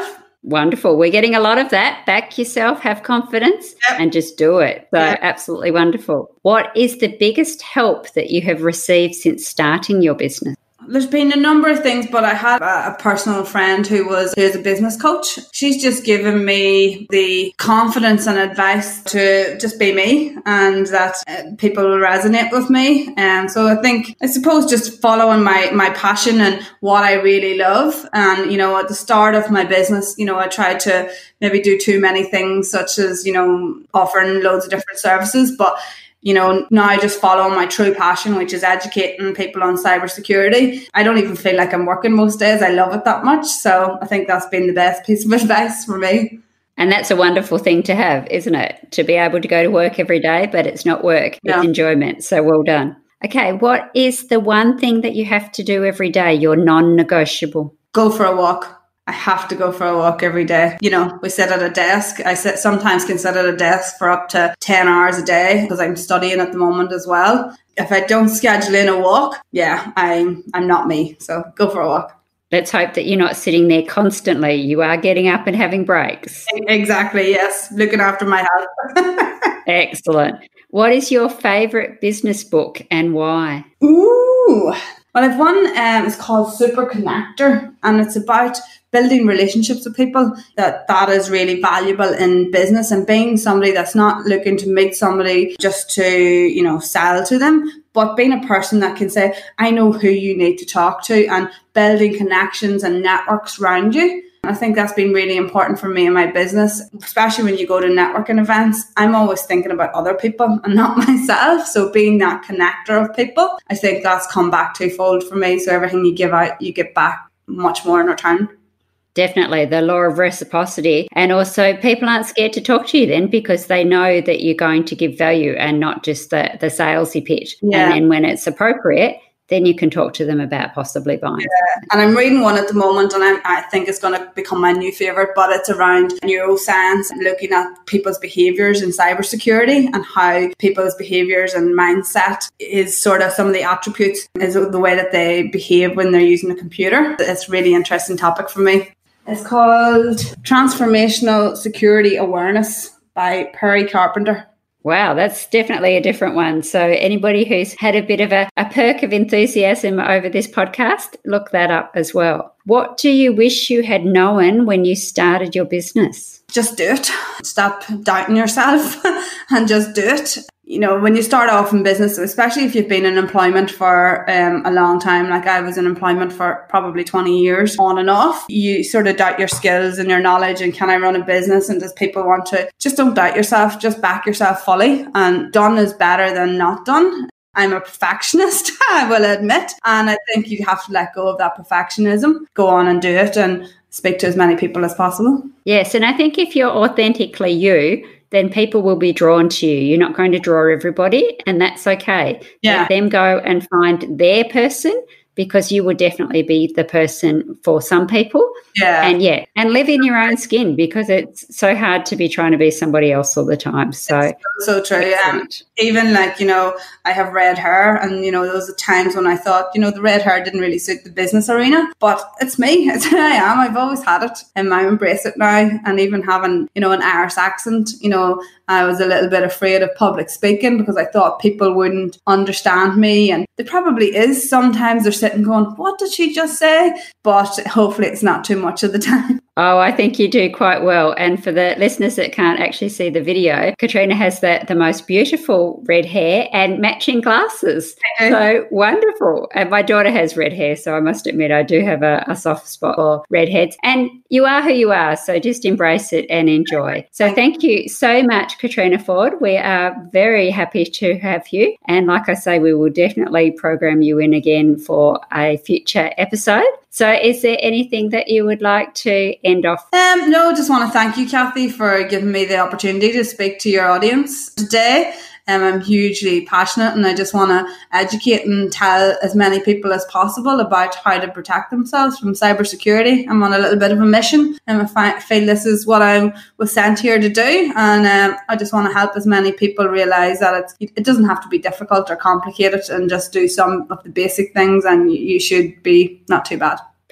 Wonderful. We're getting a lot of that. Back yourself, have confidence, and just do it. So absolutely wonderful. What is the biggest help that you have received since starting your business? There's been a number of things, but I had a personal friend who's a business coach. She's just given me the confidence and advice to just be me, and that people will resonate with me. And so I suppose just following my passion and what I really love. And, you know, at the start of my business, you know, I tried to maybe do too many things, such as, you know, offering loads of different services, but you know, now I just follow my true passion, which is educating people on cybersecurity. I don't even feel like I'm working most days. I love it that much. So I think that's been the best piece of advice for me. And that's a wonderful thing to have, isn't it? To be able to go to work every day, but it's not work, it's enjoyment. So well done. Okay, what is the one thing that you have to do every day, your non-negotiable? Go for a walk. I have to go for a walk every day. You know, we sit at a desk. Sometimes can sit at a desk for up to 10 hours a day because I'm studying at the moment as well. If I don't schedule in a walk, I'm not me. So go for a walk. Let's hope that you're not sitting there constantly. You are getting up and having breaks. Exactly, yes. Looking after my health. Excellent. What is your favourite business book and why? Ooh. Well, I've one, it's called Super Connector, and it's about building relationships with people. That is really valuable in business, and being somebody that's not looking to meet somebody just to, you know, sell to them, but being a person that can say, I know who you need to talk to, and building connections and networks around you. I think that's been really important for me in my business, especially when you go to networking events. I'm always thinking about other people and not myself. So being that connector of people, I think that's come back twofold for me. So everything you give out, you get back much more in return. Definitely, the law of reciprocity. And also people aren't scared to talk to you then because they know that you're going to give value and not just the salesy pitch. Yeah. And then when it's appropriate, then you can talk to them about possibly buying. Yeah. And I'm reading one at the moment, and I think it's going to become my new favourite, but it's around neuroscience and looking at people's behaviours in cybersecurity and how people's behaviours and mindset is sort of some of the attributes is the way that they behave when they're using a computer. It's a really interesting topic for me. It's called Transformational Security Awareness by Perry Carpenter. Wow, that's definitely a different one. So anybody who's had a bit of a perk of enthusiasm over this podcast, look that up as well. What do you wish you had known when you started your business? Just do it. Stop doubting yourself and just do it. You know, when you start off in business, especially if you've been in employment for a long time, like I was in employment for probably 20 years on and off, you sort of doubt your skills and your knowledge and can I run a business and does people want to? Just don't doubt yourself, just back yourself fully, and done is better than not done. I'm a perfectionist, I will admit, and I think you have to let go of that perfectionism, go on and do it and speak to as many people as possible. Yes, and I think if you're authentically you, then people will be drawn to you. You're not going to draw everybody, and that's okay. Yeah. Let them go and find their person, because you would definitely be the person for some people. Yeah. And live in your own skin, because it's so hard to be trying to be somebody else all the time. So it's so true. Even like, you know, I have red hair, and, you know, those are times when I thought, you know, the red hair didn't really suit the business arena, but it's me. It's who I am. I've always had it, and I embrace it now. And even having, you know, an Irish accent, you know, I was a little bit afraid of public speaking because I thought people wouldn't understand me. And there probably is. Sometimes they're sitting going, what did she just say? But hopefully it's not too much of the time. Oh, I think you do quite well. And for the listeners that can't actually see the video, Katrina has the most beautiful red hair and matching glasses. Okay. So wonderful. And my daughter has red hair, so I must admit I do have a soft spot for redheads. And you are who you are, so just embrace it and enjoy. So thank you so much, Katrina Ford. We are very happy to have you. And like I say, we will definitely program you in again for a future episode. So is there anything that you would like to end off? No, just want to thank you, Kathy, for giving me the opportunity to speak to your audience today. I'm hugely passionate, and I just want to educate and tell as many people as possible about how to protect themselves from cybersecurity. I'm on a little bit of a mission, and I feel this is what I was sent here to do. And I just want to help as many people realise that it doesn't have to be difficult or complicated, and just do some of the basic things, and you should be not too bad.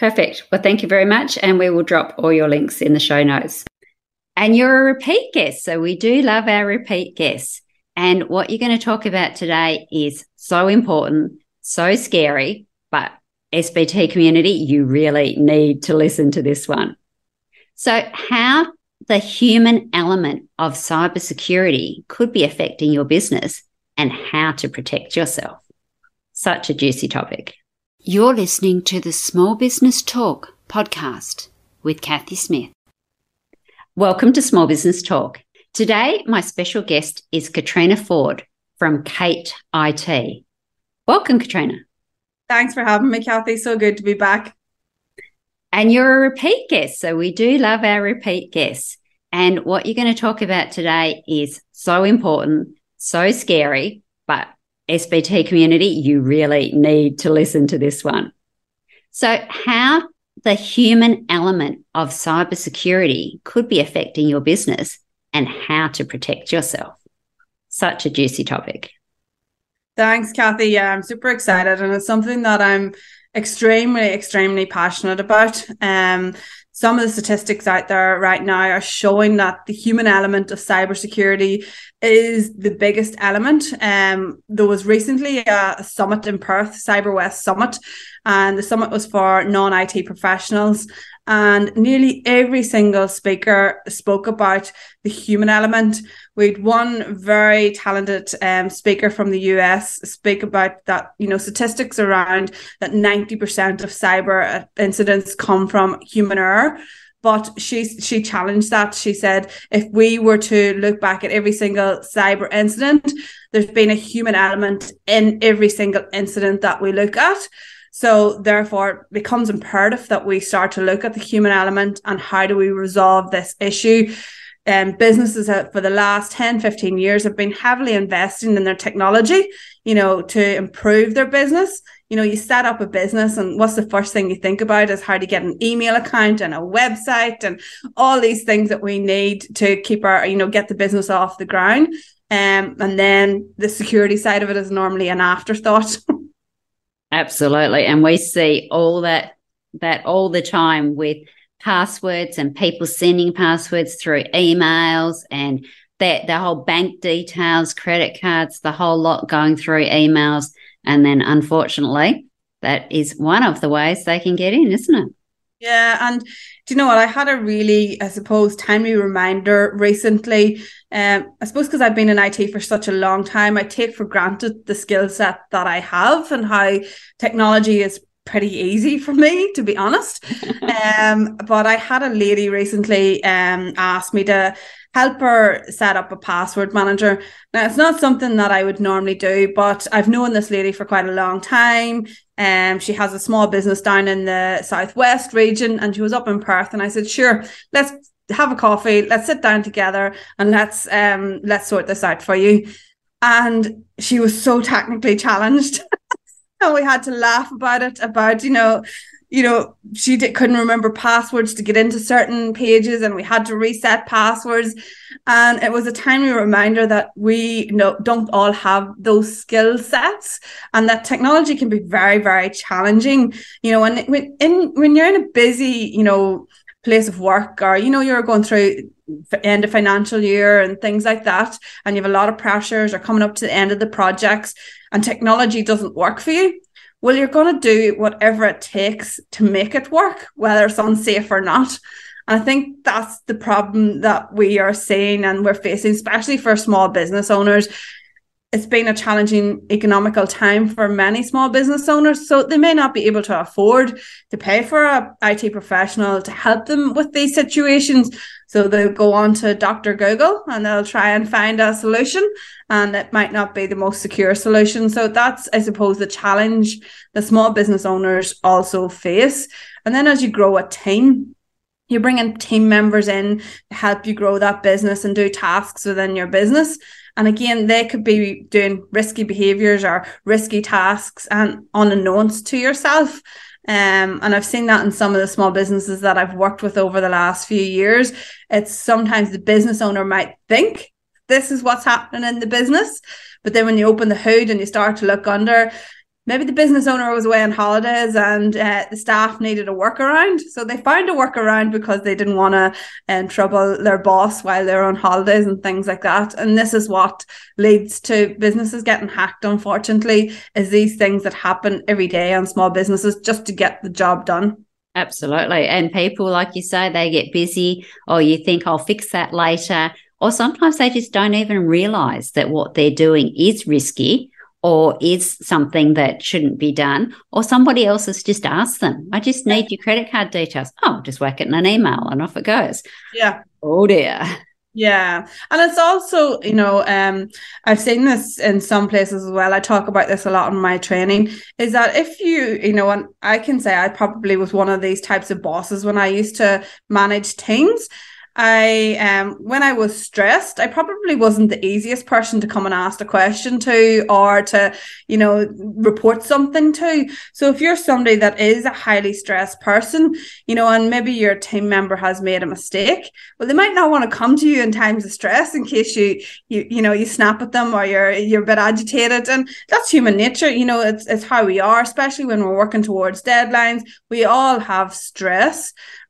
Perfect. Well, thank you very much. And we will drop all your links in the show notes. And you're a repeat guest. So we do love our repeat guests. And what you're going to talk about today is so important, so scary, but SBT community, you really need to listen to this one. So how the human element of cybersecurity could be affecting your business and how to protect yourself. Such a juicy topic. You're listening to the Small Business Talk podcast with Kathy Smith. Welcome to Small Business Talk. Today, my special guest is Katrina Ford from Kate IT. Welcome, Katrina. Thanks for having me, Kathy. So good to be back. And you're a repeat guest, so we do love our repeat guests. And what you're going to talk about today is so important, so scary, but SBT community, you really need to listen to this one. So how the human element of cybersecurity could be affecting your business and how to protect yourself. Such a juicy topic. Thanks, Kathy. Yeah, I'm super excited, and it's something that I'm extremely passionate about. Some of the statistics out there right now are showing that the human element of cybersecurity is the biggest element. There was recently a summit in Perth, CyberWest Summit, and the summit was for non-IT professionals. And nearly every single speaker spoke about the human element. We had one very talented speaker from the US speak about that, statistics around that 90% of cyber incidents come from human error. But she challenged that. She said, if we were to look back at every single cyber incident, there's been a human element in every single incident that we look at. So therefore, it becomes imperative that we start to look at the human element and how do we resolve this issue. Businesses for the last 10, 15 years have been heavily investing in their technology, to improve their business. You set up a business and what's the first thing you think about is how to get an email account and a website and all these things that we need to keep our, get the business off the ground. And then the security side of it is normally an afterthought. Absolutely. And we see all that all the time with passwords and people sending passwords through emails and the whole bank details, credit cards, the whole lot going through emails. And then unfortunately, that is one of the ways they can get in, isn't it? Yeah. And do you know what? I had a really, timely reminder recently. I suppose because I've been in IT for such a long time, I take for granted the skill set that I have and how technology is pretty easy for me, to be honest. But I had a lady recently ask me to help her set up a password manager. Now, it's not something that I would normally do, but I've known this lady for quite a long time. She has a small business down in the southwest region, and she was up in Perth. And I said, sure, let's have a coffee, let's sit down together, and let's sort this out for you. And she was so technically challenged. And we had to laugh about it, she couldn't remember passwords to get into certain pages, and we had to reset passwords. And it was a timely reminder that we don't all have those skill sets, and that technology can be very, very challenging. And when you're in a busy, place of work, or you're going through end of financial year and things like that, and you have a lot of pressures, or coming up to the end of the projects, and technology doesn't work for you. Well, you're going to do whatever it takes to make it work, whether it's unsafe or not. And I think that's the problem that we are seeing and we're facing, especially for small business owners. It's been a challenging economical time for many small business owners, so they may not be able to afford to pay for an IT professional to help them with these situations. So they'll go on to Dr. Google and they'll try and find a solution, and it might not be the most secure solution. So that's, I suppose, the challenge that small business owners also face. And then as you grow a team, you bring in team members in to help you grow that business and do tasks within your business. And again, they could be doing risky behaviors or risky tasks and unbeknownst to yourself. And I've seen that in some of the small businesses that I've worked with over the last few years. It's sometimes the business owner might think this is what's happening in the business, but then when you open the hood and you start to look under, maybe the business owner was away on holidays and the staff needed a workaround. So they found a workaround because they didn't want to trouble their boss while they're on holidays and things like that. And this is what leads to businesses getting hacked, unfortunately, is these things that happen every day on small businesses just to get the job done. Absolutely. And people, like you say, they get busy, or you think I'll fix that later. Or sometimes they just don't even realise that what they're doing is risky or is something that shouldn't be done, or somebody else has just asked them, I just need your credit card details. Oh, just whack it in an email and off it goes. Yeah. Oh, dear. Yeah. And it's also, I've seen this in some places as well. I talk about this a lot in my training, is that if and I can say I probably was one of these types of bosses when I used to manage teams. When I was stressed, I probably wasn't the easiest person to come and ask a question to, or to, report something to. So if you're somebody that is a highly stressed person, and maybe your team member has made a mistake, well, they might not want to come to you in times of stress in case you snap at them, or you're a bit agitated. And that's human nature. It's how we are, especially when we're working towards deadlines. We all have stress.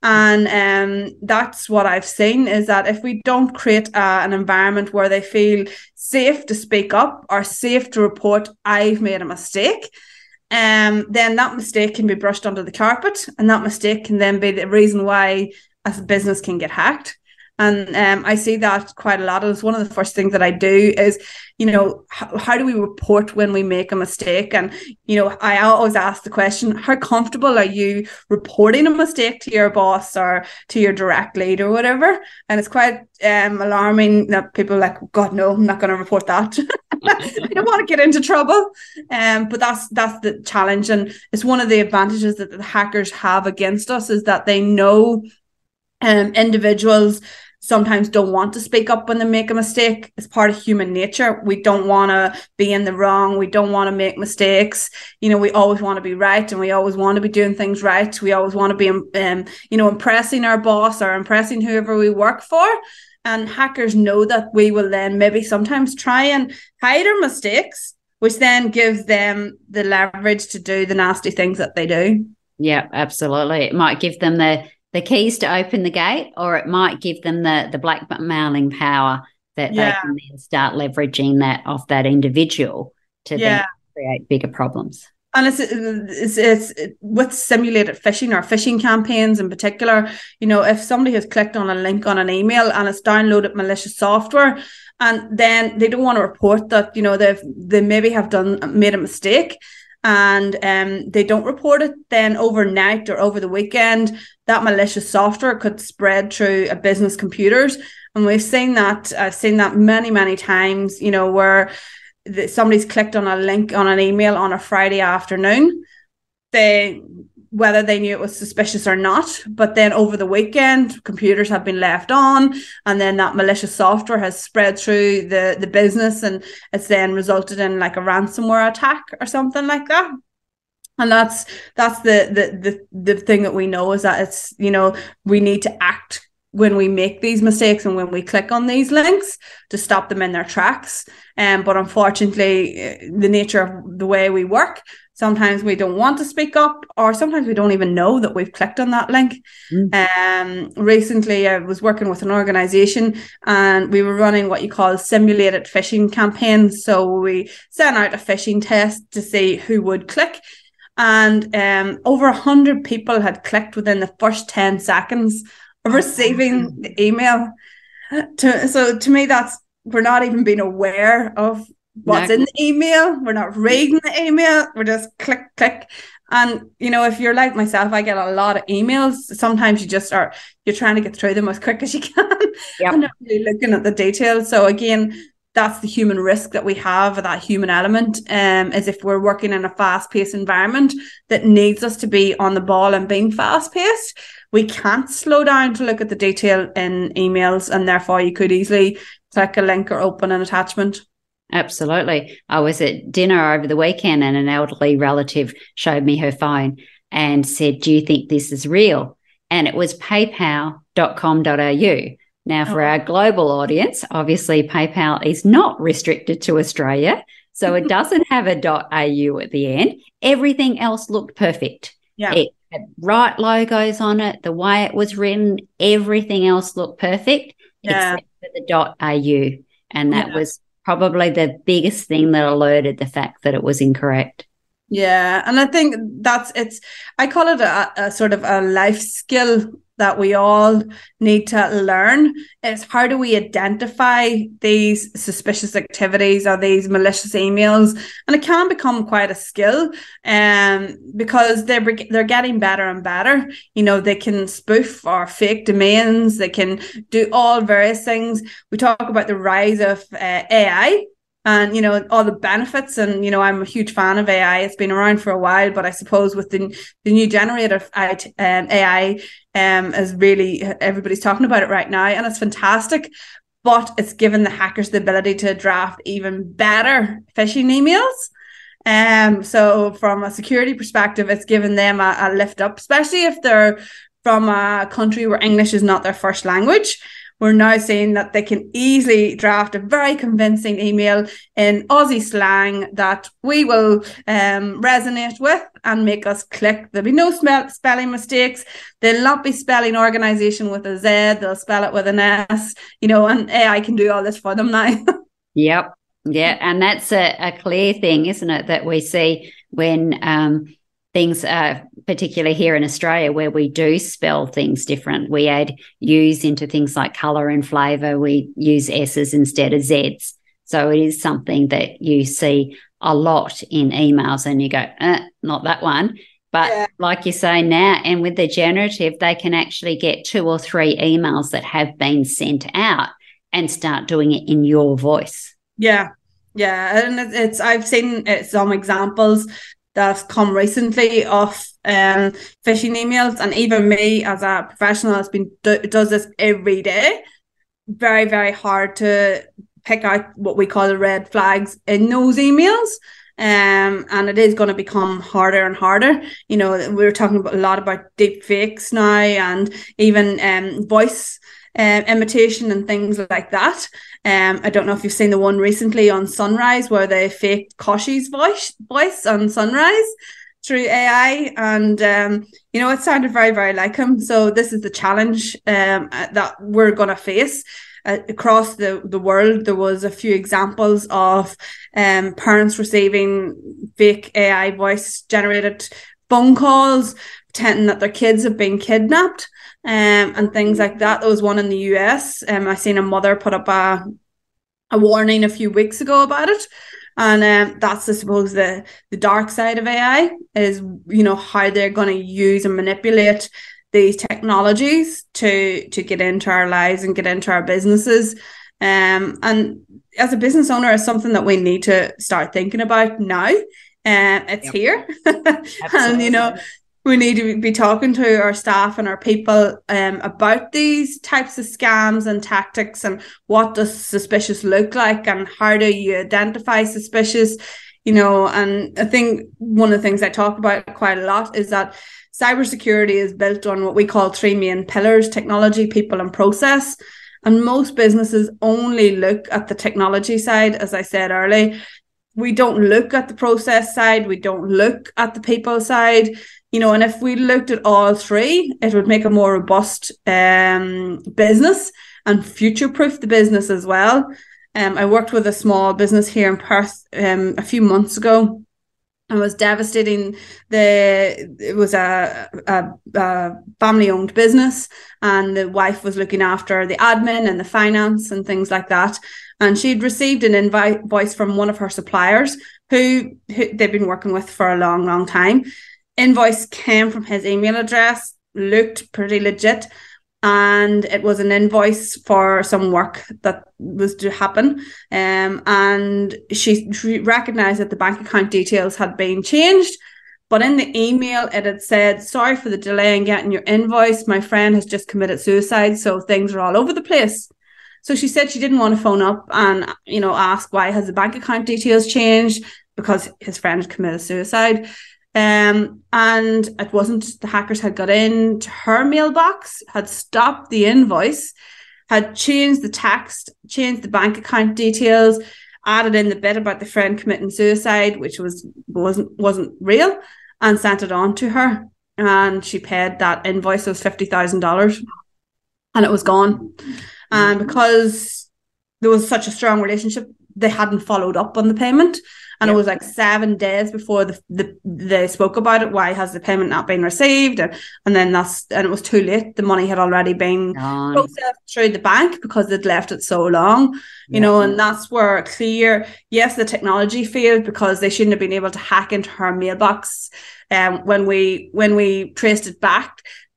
And that's what I've seen, is that if we don't create an environment where they feel safe to speak up or safe to report, I've made a mistake, then that mistake can be brushed under the carpet, and that mistake can then be the reason why a business can get hacked. And I see that quite a lot. It's one of the first things that I do is, how do we report when we make a mistake? And, I always ask the question, how comfortable are you reporting a mistake to your boss or to your direct lead or whatever? And it's quite alarming that people are like, God, no, I'm not going to report that. I don't want to get into trouble. But that's the challenge. And it's one of the advantages that the hackers have against us, is that they know individuals sometimes don't want to speak up when they make a mistake. It's part of human nature. We don't want to be in the wrong. We don't want to make mistakes. We always want to be right, and we always want to be doing things right. We always want to be, impressing our boss or impressing whoever we work for. And hackers know that we will then maybe sometimes try and hide our mistakes, which then gives them the leverage to do the nasty things that they do. Yeah, absolutely. It might give them the keys to open the gate, or it might give them the blackmailing power that they can then start leveraging that off that individual to then create bigger problems. And it's with simulated phishing or phishing campaigns in particular. If somebody has clicked on a link on an email and it's downloaded malicious software, and then they don't want to report that, they maybe have made a mistake, and they don't report it, then overnight or over the weekend, that malicious software could spread through a business computers. And we've seen that. I've seen that many, many times, where somebody's clicked on a link on an email on a Friday afternoon, whether they knew it was suspicious or not, but then over the weekend, computers have been left on, and then that malicious software has spread through the business, and it's then resulted in like a ransomware attack or something like that. And that's the thing that we know, is that it's, we need to act when we make these mistakes and when we click on these links to stop them in their tracks. But unfortunately, the nature of the way we work, sometimes we don't want to speak up, or sometimes we don't even know that we've clicked on that link. Recently, I was working with an organization, and we were running what you call simulated phishing campaigns. So we sent out a phishing test to see who would click. And over 100 people had clicked within the first 10 seconds of receiving the email. So to me, we're not even being aware of what's in the email. We're not reading the email. We're just click. And, if you're like myself, I get a lot of emails. Sometimes you're trying to get through them as quick as you can. Yep. And not really looking at the details. So again, that's the human risk that we have, that human element, is if we're working in a fast-paced environment that needs us to be on the ball and being fast-paced, we can't slow down to look at the detail in emails, and therefore you could easily click a link or open an attachment. Absolutely. I was at dinner over the weekend, and an elderly relative showed me her phone and said, "Do you think this is real?" And it was paypal.com.au. Now, for our global audience, obviously PayPal is not restricted to Australia. So it doesn't have a .au at the end. Everything else looked perfect. Yeah. It had right logos on it. The way it was written, everything else looked perfect except for the .au. And that was probably the biggest thing that alerted the fact that it was incorrect. Yeah. And I think I call it a sort of a life skill that we all need to learn. Is how do we identify these suspicious activities or these malicious emails? And it can become quite a skill, because they're getting better and better. You know, they can spoof or fake domains. They can do all various things. We talk about the rise of AI. And, you know, all the benefits. And, you know, I'm a huge fan of AI. It's been around for a while, but I suppose with the new generative AI is really, everybody's talking about it right now, and it's fantastic. But it's given the hackers the ability to draft even better phishing emails. So from a security perspective, it's given them a lift up, especially if they're from a country where English is not their first language. We're now seeing that they can easily draft a very convincing email in Aussie slang that we will resonate with and make us click. There'll be no spelling mistakes. They'll not be spelling organisation with a Z. They'll spell it with an S, you know, and AI can do all this for them now. Yep. Yeah. And that's a clear thing, isn't it, that we see when things are, particularly here in Australia, where we do spell things different. We add U's into things like colour and flavour. We use S's instead of Z's. So it is something that you see a lot in emails and you go, not that one. But like you say now, and with the generative, they can actually get 2 or 3 emails that have been sent out and start doing it in your voice. Yeah. And I've seen some examples that have come recently of phishing emails, and even me as a professional does this every day. Very, very hard to pick out what we call the red flags in those emails. And it is going to become harder and harder. You know, we were talking a lot about deep fakes now, and even voice imitation and things like that. I don't know if you've seen the one recently on Sunrise where they faked Koshi's voice on Sunrise through AI, and you know, it sounded very, very like him. So this is the challenge that we're going to face. Across the world, there was a few examples of parents receiving fake AI voice generated phone calls pretending that their kids have been kidnapped, and things like that. There was one in the US. I seen a mother put up a warning a few weeks ago about it. And that's, I suppose, the dark side of AI is, you know, how they're going to use and manipulate these technologies to get into our lives and get into our businesses. And as a business owner, it's something that we need to start thinking about now. It's here. And, you know, we need to be talking to our staff and our people about these types of scams and tactics, and what does suspicious look like, and how do you identify suspicious, you know. And I think one of the things I talk about quite a lot is that cybersecurity is built on what we call 3 main pillars: technology, people, and process. And most businesses only look at the technology side, as I said earlier. We don't look at the process side. We don't look at the people side. You know, and if we looked at all 3, it would make a more robust business and future-proof the business as well. I worked with a small business here in Perth a few months ago. It was devastating. It was a family-owned business, and the wife was looking after the admin and the finance and things like that. And she'd received an invoice from one of her suppliers who they've been working with for a long, long time. Invoice came from his email address, looked pretty legit, and it was an invoice for some work that was to happen. And she recognised that the bank account details had been changed, but in the email it had said, "Sorry for the delay in getting your invoice. My friend has just committed suicide, so things are all over the place." So she said she didn't want to phone up and, you know, ask why has the bank account details changed, because his friend had committed suicide. And it wasn't, the hackers had got into her mailbox, had stopped the invoice, had changed the text, changed the bank account details, added in the bit about the friend committing suicide, which wasn't real, and sent it on to her. And she paid that invoice. It was $50,000, and it was gone. And because there was such a strong relationship, they hadn't followed up on the payment. And it was like 7 days before they spoke about it. Why has the payment not been received? And then it was too late. The money had already been processed through the bank because they'd left it so long, you know, and that's where clear, yes, the technology failed because they shouldn't have been able to hack into her mailbox. When we traced it back,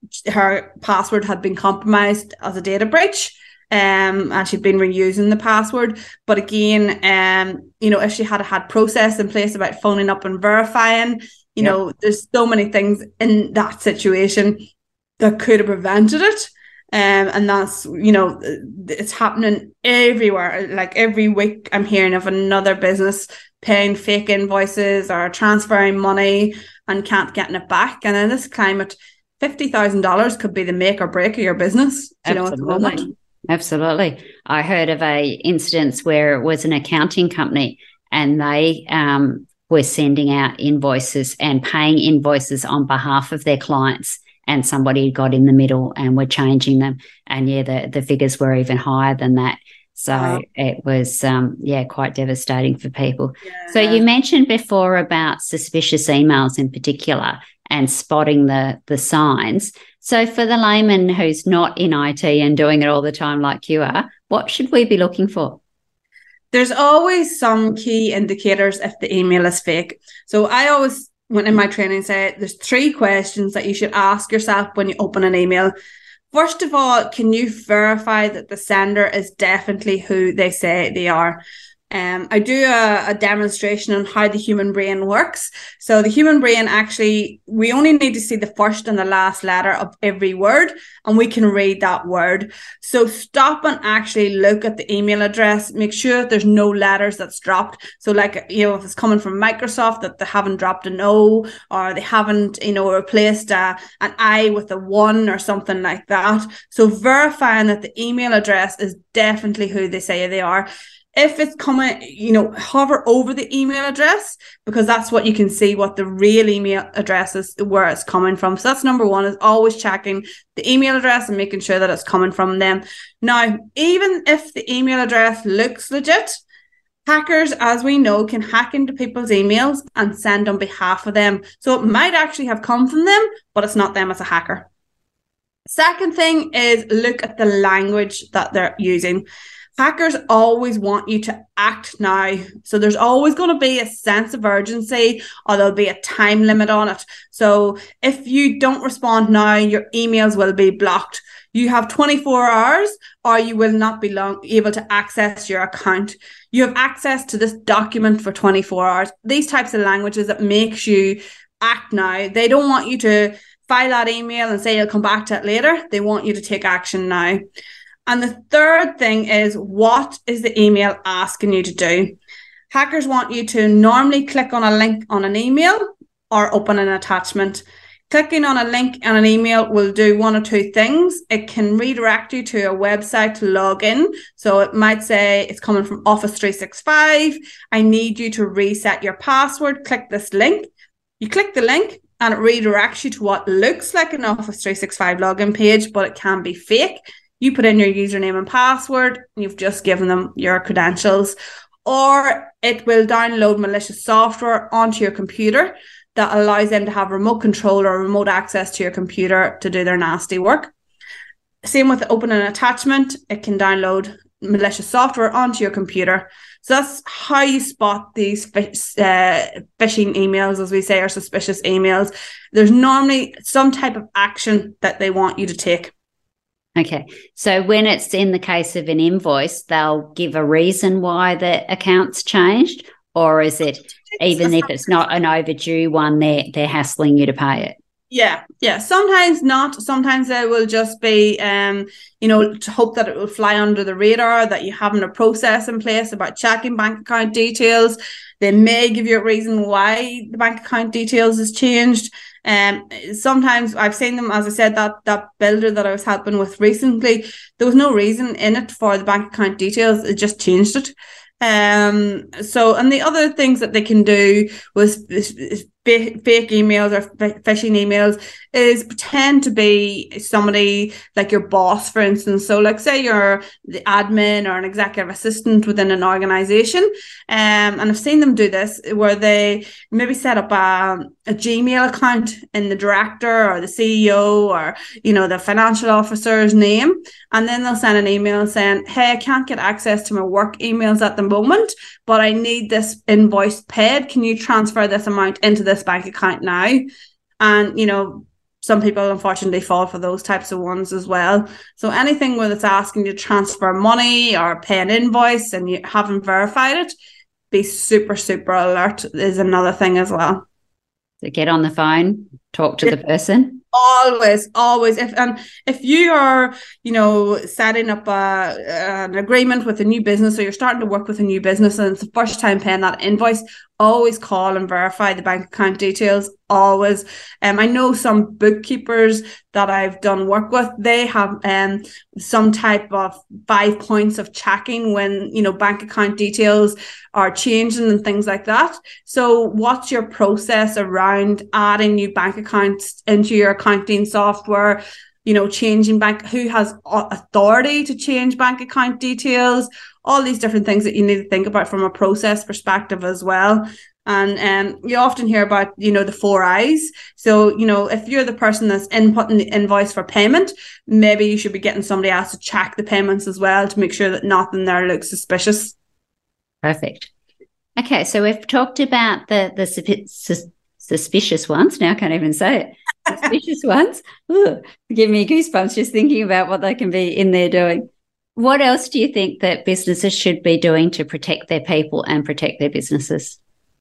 her password had been compromised as a data breach. And she'd been reusing the password. But again, you know, if she had process in place about phoning up and verifying, you know, there's so many things in that situation that could have prevented it. And that's, you know, it's happening everywhere. Like every week I'm hearing of another business paying fake invoices or transferring money and can't get it back. And in this climate, $50,000 could be the make or break of your business. Absolutely. Absolutely. I heard of a instance where it was an accounting company and they were sending out invoices and paying invoices on behalf of their clients, and somebody got in the middle and were changing them. And the figures were even higher than that. So it was, quite devastating for people. Yeah. So you mentioned before about suspicious emails in particular and spotting the signs. So for the layman who's not in IT and doing it all the time like you are, what should we be looking for? There's always some key indicators if the email is fake. So I always, when in my training, say there's 3 questions that you should ask yourself when you open an email. First of all, can you verify that the sender is definitely who they say they are? I do a demonstration on how the human brain works. So the human brain actually, we only need to see the first and the last letter of every word, and we can read that word. So stop and actually look at the email address. Make sure there's no letters that's dropped. So like, you know, if it's coming from Microsoft, that they haven't dropped an O, or they haven't, you know, replaced an I with a 1 or something like that. So verifying that the email address is definitely who they say they are. If it's coming, you know, hover over the email address, because that's what you can see what the real email address is, where it's coming from. So that's number 1, is always checking the email address and making sure that it's coming from them. Now, even if the email address looks legit, hackers, as we know, can hack into people's emails and send on behalf of them. So it might actually have come from them, but it's not them as a hacker. Second thing is look at the language that they're using. Hackers always want you to act now. So there's always going to be a sense of urgency, or there'll be a time limit on it. So if you don't respond now, your emails will be blocked. You have 24 hours or you will not be able to access your account. You have access to this document for 24 hours. These types of languages that makes you act now. They don't want you to file that email and say you'll come back to it later. They want you to take action now. And the third thing is, what is the email asking you to do? Hackers want you to normally click on a link on an email or open an attachment. Clicking on a link on an email will do one or two things. It can redirect you to a website to log in. So it might say it's coming from Office 365. I need you to reset your password. Click this link. You click the link and it redirects you to what looks like an Office 365 login page, but it can be fake. You put in your username and password, and you've just given them your credentials. Or it will download malicious software onto your computer that allows them to have remote control or remote access to your computer to do their nasty work. Same with opening an attachment. It can download malicious software onto your computer. So that's how you spot these phishing emails, as we say, or suspicious emails. There's normally some type of action that they want you to take. Okay. So when it's in the case of an invoice, they'll give a reason why the account's changed, or is it even if it's not an overdue one, they're hassling you to pay it? Yeah. Sometimes not. Sometimes they will just be, to hope that it will fly under the radar, that you haven't a process in place about checking bank account details. They may give you a reason why the bank account details has changed. Sometimes I've seen them, as I said, that builder that I was helping with recently, there was no reason in it for the bank account details. It just changed it. And the other things that they can do with fake emails or phishing emails is pretend to be somebody like your boss, for instance. So like say you're the admin or an executive assistant within an organization. And I've seen them do this where they maybe set up a Gmail account in the director or the CEO or, the financial officer's name. And then they'll send an email saying, hey, I can't get access to my work emails at the moment, but I need this invoice paid. Can you transfer this amount into this bank account now? And, some people unfortunately fall for those types of ones as well. So anything where it's asking you to transfer money or pay an invoice and you haven't verified it, be super, super alert is another thing as well. So get on the phone, talk to the person. Always. If you are, setting up an agreement with a new business, or you're starting to work with a new business and it's the first time paying that invoice, always call and verify the bank account details. Always. I know some bookkeepers that I've done work with, they have some type of 5 points of checking when, bank account details are changing and things like that. So what's your process around adding new bank accounts into your accounting software? Changing who has authority to change bank account details, all these different things that you need to think about from a process perspective as well. And you often hear about, the 4 I's. So, if you're the person that's inputting the invoice for payment, maybe you should be getting somebody else to check the payments as well to make sure that nothing there looks suspicious. Perfect. Okay, so we've talked about the suspicious ones. Now I can't even say it. Suspicious ones. Ooh, give me goosebumps just thinking about what they can be in there doing. What else do you think that businesses should be doing to protect their people and protect their businesses?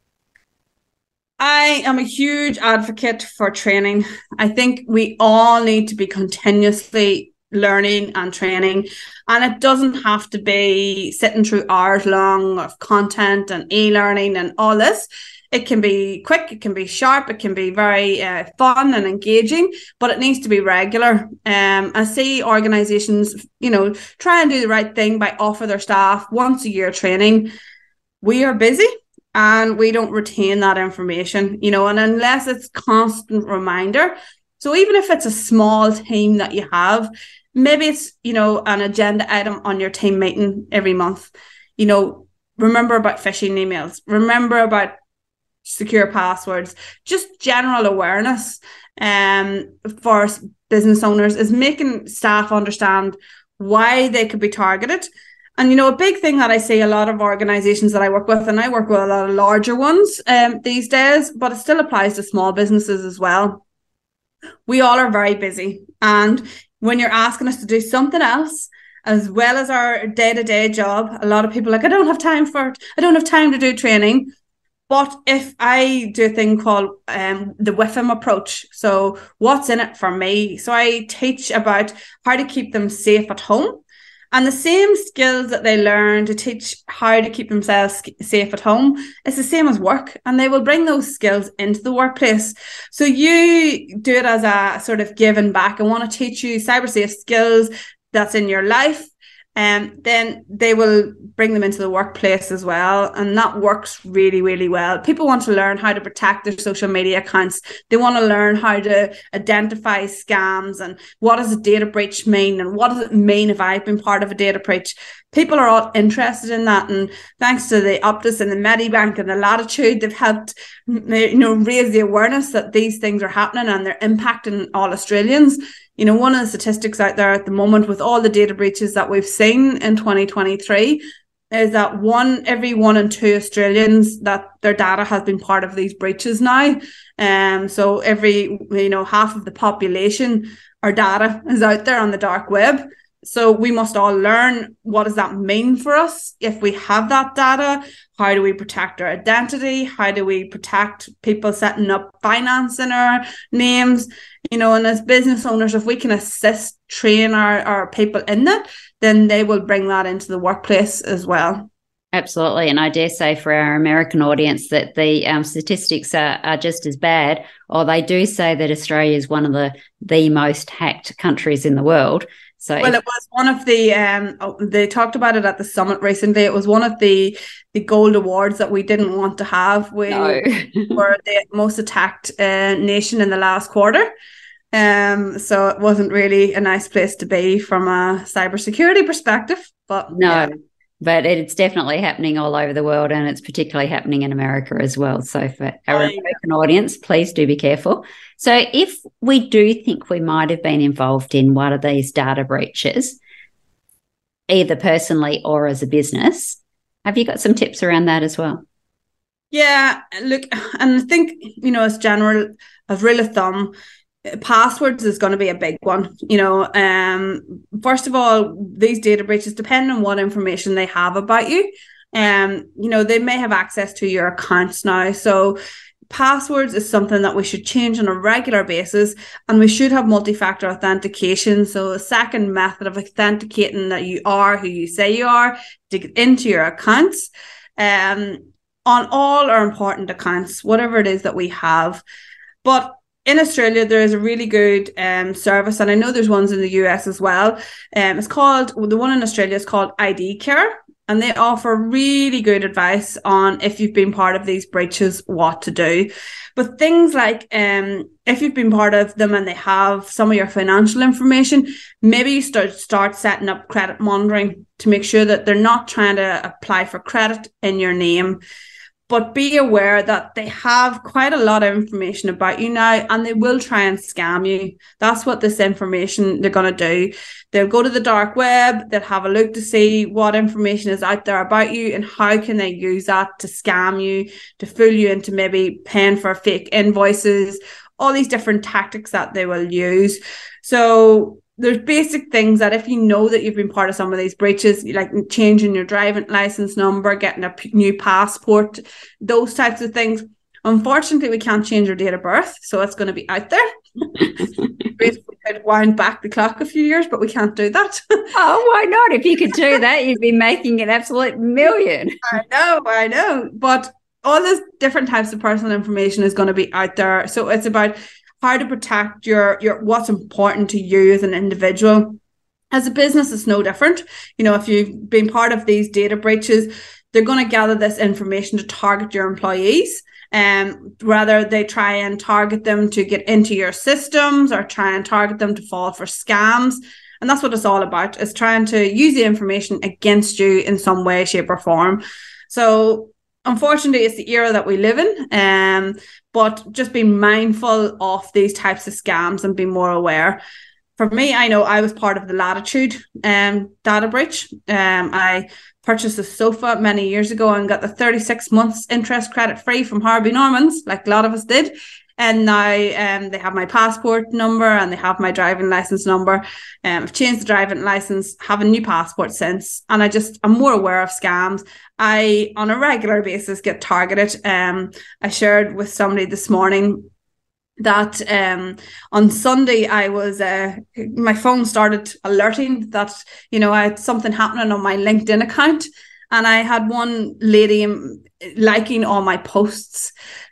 I am a huge advocate for training. I think we all need to be continuously learning and training, and it doesn't have to be sitting through hours long of content and e-learning and all this. It can be quick, it can be sharp, it can be very fun and engaging, but it needs to be regular. I see organizations, try and do the right thing by offer their staff once a year training. We are busy and we don't retain that information, and unless it's constant reminder. So even if it's a small team that you have, maybe it's, an agenda item on your team meeting every month. Remember about phishing emails, remember about secure passwords, just general awareness for business owners is making staff understand why they could be targeted. And, a big thing that I see a lot of organizations that I work with, and I work with a lot of larger ones these days, but it still applies to small businesses as well. We all are very busy. And when you're asking us to do something else, as well as our day-to-day job, a lot of people are like, I don't have time for it. I don't have time to do training. But if I do a thing called the WIFM approach, so what's in it for me? So I teach about how to keep them safe at home. And the same skills that they learn to teach how to keep themselves safe at home is the same as work. And they will bring those skills into the workplace. So you do it as a sort of giving back. I want to teach you cyber safe skills that's in your life. And then they will bring them into the workplace as well. And that works really, really well. People want to learn how to protect their social media accounts. They want to learn how to identify scams and what does a data breach mean and what does it mean if I've been part of a data breach. People are all interested in that. And thanks to the Optus and the Medibank and the Latitude, they've helped raise the awareness that these things are happening and they're impacting all Australians. One of the statistics out there at the moment with all the data breaches that we've seen in 2023 is that every 1 in 2 Australians that their data has been part of these breaches now. So every, half of the population, our data is out there on the dark web. So we must all learn, what does that mean for us if we have that data? How do we protect our identity? How do we protect people setting up finance in our names? And as business owners, if we can assist, train our people in that, then they will bring that into the workplace as well. Absolutely. And I dare say for our American audience that the statistics are just as bad, or they do say that Australia is one of the most hacked countries in the world. So well, it was one of the they talked about it at the summit recently. It was one of the gold awards that we didn't want to have. We no. were the most attacked nation in the last quarter. So it wasn't really a nice place to be from a cybersecurity perspective. But No, yeah. but it's definitely happening all over the world, and it's particularly happening in America as well. So for our American audience, please do be careful. So if we do think we might have been involved in one of these data breaches, either personally or as a business, have you got some tips around that as well? Yeah, look, and I think, as rule of thumb, passwords is going to be a big one. First of all, these data breaches depend on what information they have about you. They may have access to your accounts now. So passwords is something that we should change on a regular basis, and we should have multi-factor authentication. So a second method of authenticating that you are who you say you are to get into your accounts. On all our important accounts, whatever it is that we have. But in Australia, there is a really good service, and I know there's ones in the US as well. The one in Australia is called ID Care, and they offer really good advice on if you've been part of these breaches, what to do. But things like if you've been part of them and they have some of your financial information, maybe you start setting up credit monitoring to make sure that they're not trying to apply for credit in your name. But be aware that they have quite a lot of information about you now, and they will try and scam you. That's what this information they're going to do. They'll go to the dark web, they'll have a look to see what information is out there about you and how can they use that to scam you, to fool you into maybe paying for fake invoices, all these different tactics that they will use. So there's basic things that if you know that you've been part of some of these breaches, like changing your driving license number, getting a new passport, those types of things. Unfortunately, we can't change your date of birth, so it's going to be out there. We could wind back the clock a few years, but we can't do that. Oh, why not? If you could do that, you'd be making an absolute million. I know. But all those different types of personal information is going to be out there. So it's about how to protect your what's important to you as an individual. As a business, it's no different. If you've been part of these data breaches, they're going to gather this information to target your employees. Whether they try and target them to get into your systems or try and target them to fall for scams. And that's what it's all about, is trying to use the information against you in some way, shape or form. So unfortunately, it's the era that we live in, but just be mindful of these types of scams and be more aware. For me, I know I was part of the Latitude data breach. I purchased a sofa many years ago and got the 36 months interest credit free from Harvey Norman's, like a lot of us did. And now they have my passport number and they have my driving license number. I've changed the driving license, have a new passport since, and I'm more aware of scams. I, on a regular basis, get targeted. I shared with somebody this morning that on Sunday I was my phone started alerting that I had something happening on my LinkedIn account, and I had one lady liking all my posts.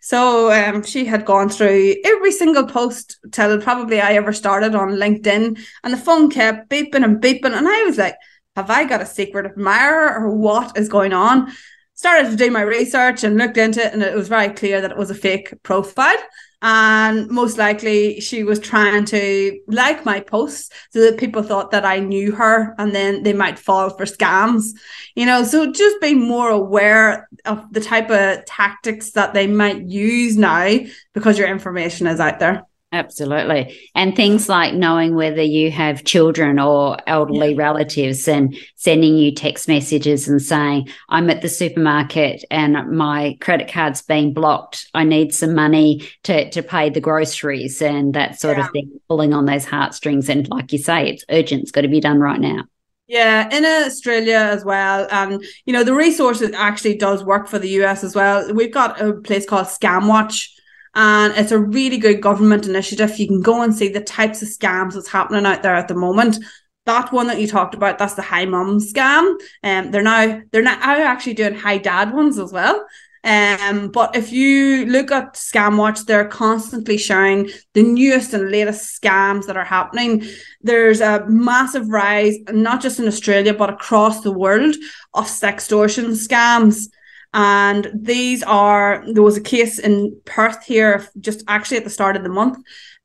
So she had gone through every single post till probably I ever started on LinkedIn, and the phone kept beeping and beeping, and I was like, have I got a secret admirer or what is going on? Started to do my research and looked into it, and it was very clear that it was a fake profile. And most likely she was trying to like my posts so that people thought that I knew her, and then they might fall for scams, so just be more aware of the type of tactics that they might use now because your information is out there. Absolutely. And things like knowing whether you have children or elderly relatives and sending you text messages and saying, I'm at the supermarket and my credit card's been blocked. I need some money to pay the groceries and that sort of thing, pulling on those heartstrings. And like you say, it's urgent. It's got to be done right now. Yeah, in Australia as well. And, the resource actually does work for the US as well. We've got a place called ScamWatch. And it's a really good government initiative. You can go and see the types of scams that's happening out there at the moment. That one that you talked about, that's the Hi Mum scam. They're now actually doing Hi Dad ones as well. But if you look at ScamWatch, they're constantly sharing the newest and latest scams that are happening. There's a massive rise, not just in Australia, but across the world, of sextortion scams. And there was a case in Perth here, just actually at the start of the month.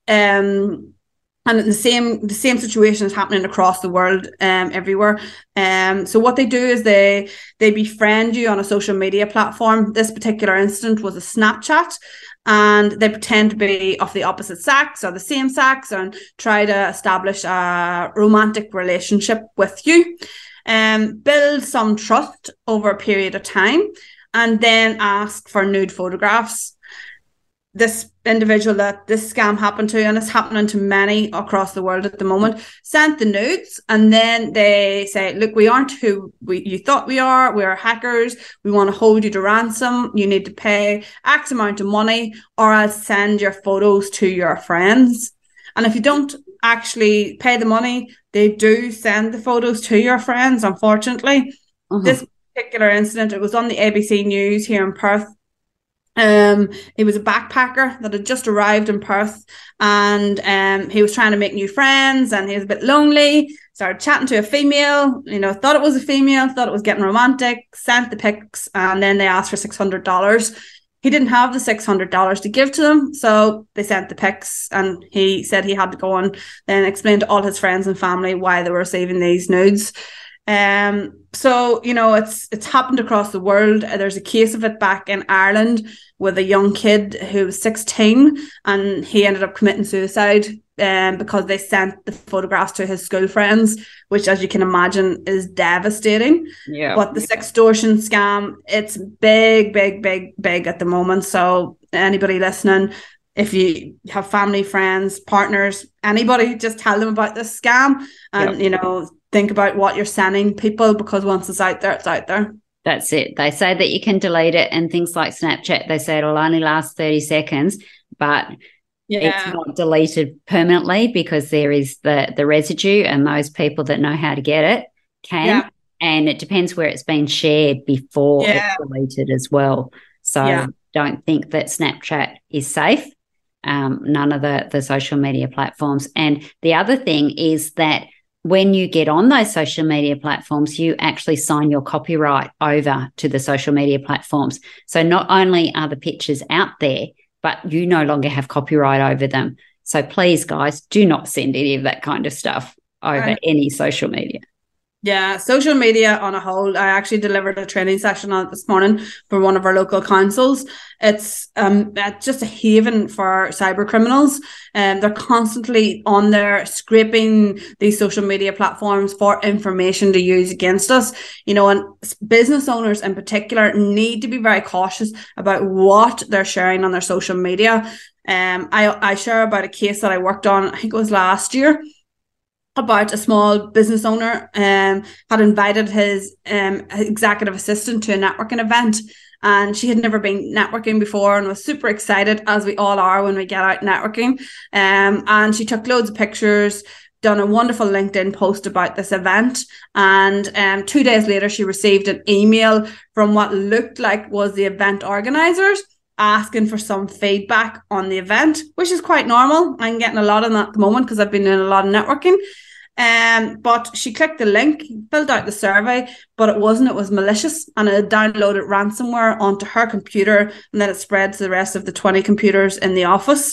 And the same situation is happening across the world, everywhere. So what they do is they befriend you on a social media platform. This particular incident was a Snapchat, and they pretend to be of the opposite sex or the same sex and try to establish a romantic relationship with you, build some trust over a period of time, and then ask for nude photographs. This individual that this scam happened to, and it's happening to many across the world at the moment, sent the nudes, and then they say, look, we aren't who you thought we are. We are hackers. We want to hold you to ransom. You need to pay X amount of money, or I'll send your photos to your friends. And if you don't actually pay the money, they do send the photos to your friends, unfortunately. This particular incident, it was on the ABC News here in Perth. He was a backpacker that had just arrived in Perth, and he was trying to make new friends, and he was a bit lonely, started chatting to a female, thought it was a female, thought it was getting romantic, sent the pics, and then they asked for $600. He didn't have the $600 to give to them, so they sent the pics, and he said he had to go on then explain to all his friends and family why they were receiving these nudes. So, it's happened across the world. There's a case of it back in Ireland with a young kid who was 16, and he ended up committing suicide because they sent the photographs to his school friends, which, as you can imagine, is devastating. Yeah. But the sextortion scam, it's big, big, big, big at the moment. So anybody listening, if you have family, friends, partners, anybody, just tell them about this scam, and, think about what you're sending people, because once it's out there, it's out there. That's it. They say that you can delete it, and things like Snapchat, they say it'll only last 30 seconds, but it's not deleted permanently, because there is the residue, and those people that know how to get it can. Yeah. And it depends where it's been shared before it's deleted as well. So don't think that Snapchat is safe. None of the social media platforms. And the other thing is that when you get on those social media platforms, you actually sign your copyright over to the social media platforms. So not only are the pictures out there, but you no longer have copyright over them. So please, guys, do not send any of that kind of stuff over any social media. Yeah, social media on a whole. I actually delivered a training session on it this morning for one of our local councils. It's just a haven for cyber criminals, and they're constantly on there scraping these social media platforms for information to use against us. And business owners in particular need to be very cautious about what they're sharing on their social media. I share about a case that I worked on, I think it was last year, about a small business owner had invited his executive assistant to a networking event, and she had never been networking before and was super excited, as we all are when we get out networking. And she took loads of pictures, done a wonderful LinkedIn post about this event, and 2 days later she received an email from what looked like was the event organisers, asking for some feedback on the event, which is quite normal. I'm getting a lot of that at the moment because I've been doing a lot of networking. But she clicked the link, filled out the survey, but it wasn't. It was malicious, and it had downloaded ransomware onto her computer, and then it spread to the rest of the 20 computers in the office,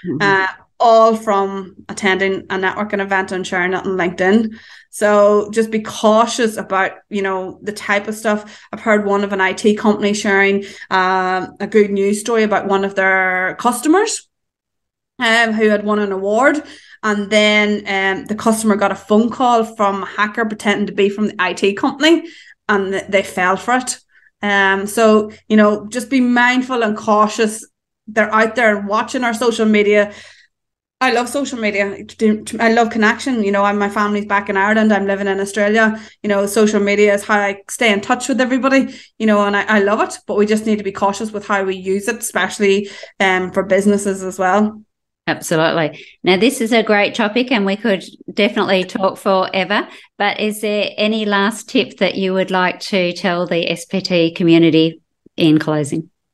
all from attending a networking event and sharing it on LinkedIn. So just be cautious about, the type of stuff. I've heard one of an IT company sharing a good news story about one of their customers who had won an award. And then the customer got a phone call from a hacker pretending to be from the IT company, and they fell for it. So, just be mindful and cautious. They're out there and watching our social media. I love social media. I love connection. My family's back in Ireland. I'm living in Australia. Social media is how I stay in touch with everybody, and I love it. But we just need to be cautious with how we use it, especially for businesses as well. Absolutely. Now, this is a great topic, and we could definitely talk forever. But is there any last tip that you would like to tell the SPT community in closing?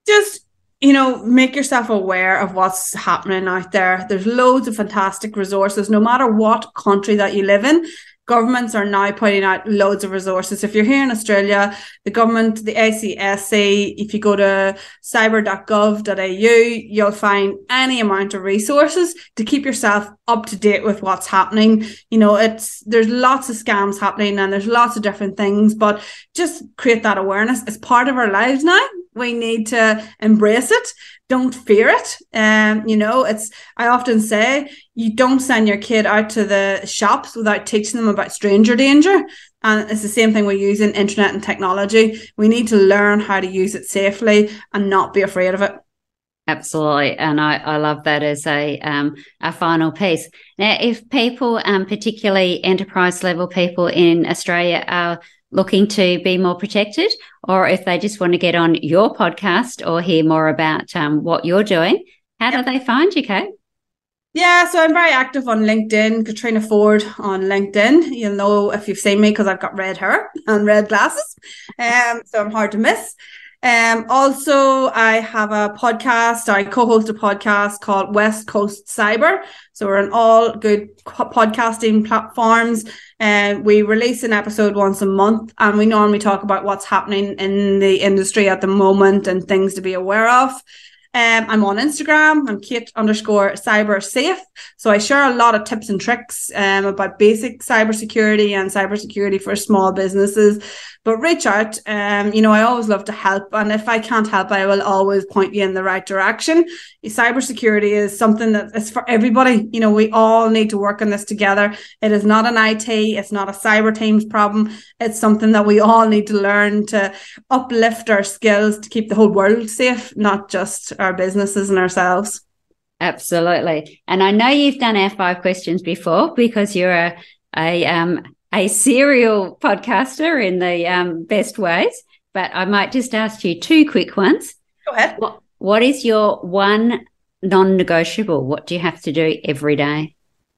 just, you know, make yourself aware of what's happening out there. There's loads of fantastic resources, no matter what country that you live in. Governments are now putting out loads of resources. If you're here in Australia, the government, the ACSC, if you go to cyber.gov.au, you'll find any amount of resources to keep yourself up to date with what's happening. You know, there's lots of scams happening and there's lots of different things, but just create that awareness. It's part of our lives now. We need to embrace it. Don't fear it. You know, I often say you don't send your kid out to the shops without teaching them about stranger danger. And it's the same thing we're using internet and technology. We need to learn how to use it safely and not be afraid of it. Absolutely. And I love that as a final piece. Now, if people, particularly enterprise level people in Australia, are looking to be more protected, or if they just want to get on your podcast or hear more about what you're doing, how do they find you, Kate? Yeah, so I'm very active on LinkedIn, Katrina Ford on LinkedIn. You'll know if you've seen me because I've got red hair and red glasses, so I'm hard to miss. Also, I have a podcast. I co-host a podcast called West Coast Cyber. So we're on all good podcasting platforms. And we release an episode once a month, and we normally talk about what's happening in the industry at the moment and things to be aware of. I'm on Instagram. I'm Kate_cybersafe. So I share a lot of tips and tricks about basic cybersecurity and cybersecurity for small businesses. But reach out. You know, I always love to help. And if I can't help, I will always point you in the right direction. Cybersecurity is something that is for everybody. You know, we all need to work on this together. It is not an IT. It's not a cyber team's problem. It's something that we all need to learn to uplift our skills to keep the whole world safe, not just our businesses and ourselves. Absolutely. And I know you've done our 5 questions before because you're a serial podcaster in the best ways, but I might just ask you 2 quick ones. Go ahead. What is your one non-negotiable? What do you have to do every day?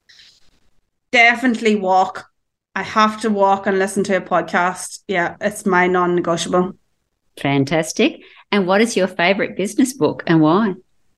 Definitely walk. I have to walk and listen to a podcast. Yeah, it's my non-negotiable. Fantastic. And what is your favorite business book and why?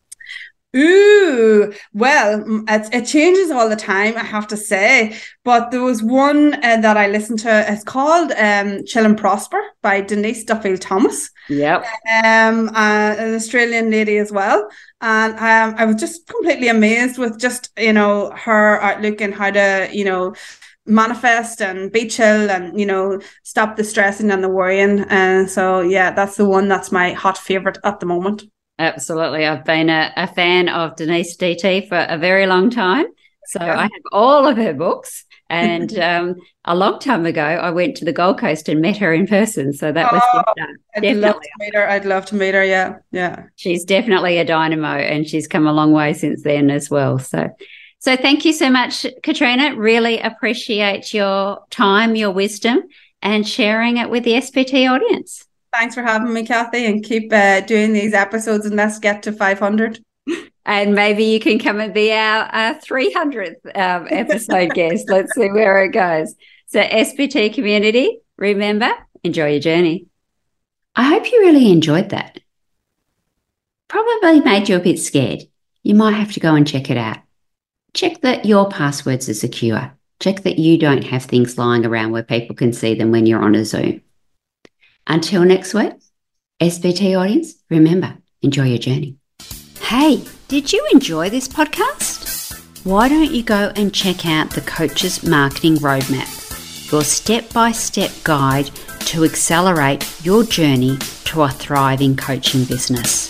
Ooh, well, it changes all the time, I have to say. But there was one that I listened to. It's called Chill and Prosper by Denise Duffield-Thomas. Yep. An Australian lady as well. And I was just completely amazed with just, you know, her outlook and how to, you know, manifest and be chill and, you know, stop the stressing and the worrying. And so, yeah, that's the one that's my hot favorite at the moment. Absolutely. I've been a fan of Denise DT for a very long time. So I have all of her books. And a long time ago, I went to the Gold Coast and met her in person. So that was I'd love to meet her. I'd love to meet her. Yeah. Yeah. She's definitely a dynamo, and she's come a long way since then as well. So thank you so much, Katrina. Really appreciate your time, your wisdom, and sharing it with the SPT audience. Thanks for having me, Kathy, and keep doing these episodes, and let's get to 500. And maybe you can come and be our 300th episode guest. Let's see where it goes. So SPT community, remember, enjoy your journey. I hope you really enjoyed that. Probably made you a bit scared. You might have to go and check it out. Check that your passwords are secure. Check that you don't have things lying around where people can see them when you're on a Zoom. Until next week, SPT audience, remember, enjoy your journey. Hey, did you enjoy this podcast? Why don't you go and check out the Coaches Marketing Roadmap, your step-by-step guide to accelerate your journey to a thriving coaching business.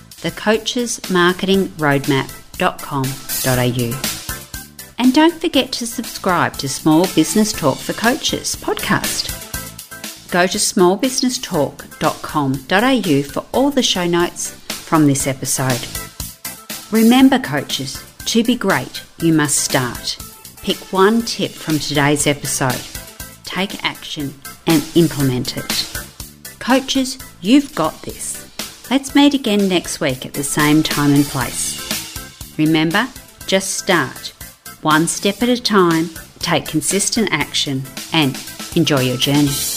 thecoachesmarketingroadmap.com.au. And don't forget to subscribe to Small Business Talk for Coaches podcast. Go to smallbusinesstalk.com.au for all the show notes from this episode. Remember, coaches, to be great, you must start. Pick one tip from today's episode, take action and implement it. Coaches, you've got this. Let's meet again next week at the same time and place. Remember, just start. One step at a time, take consistent action and enjoy your journey.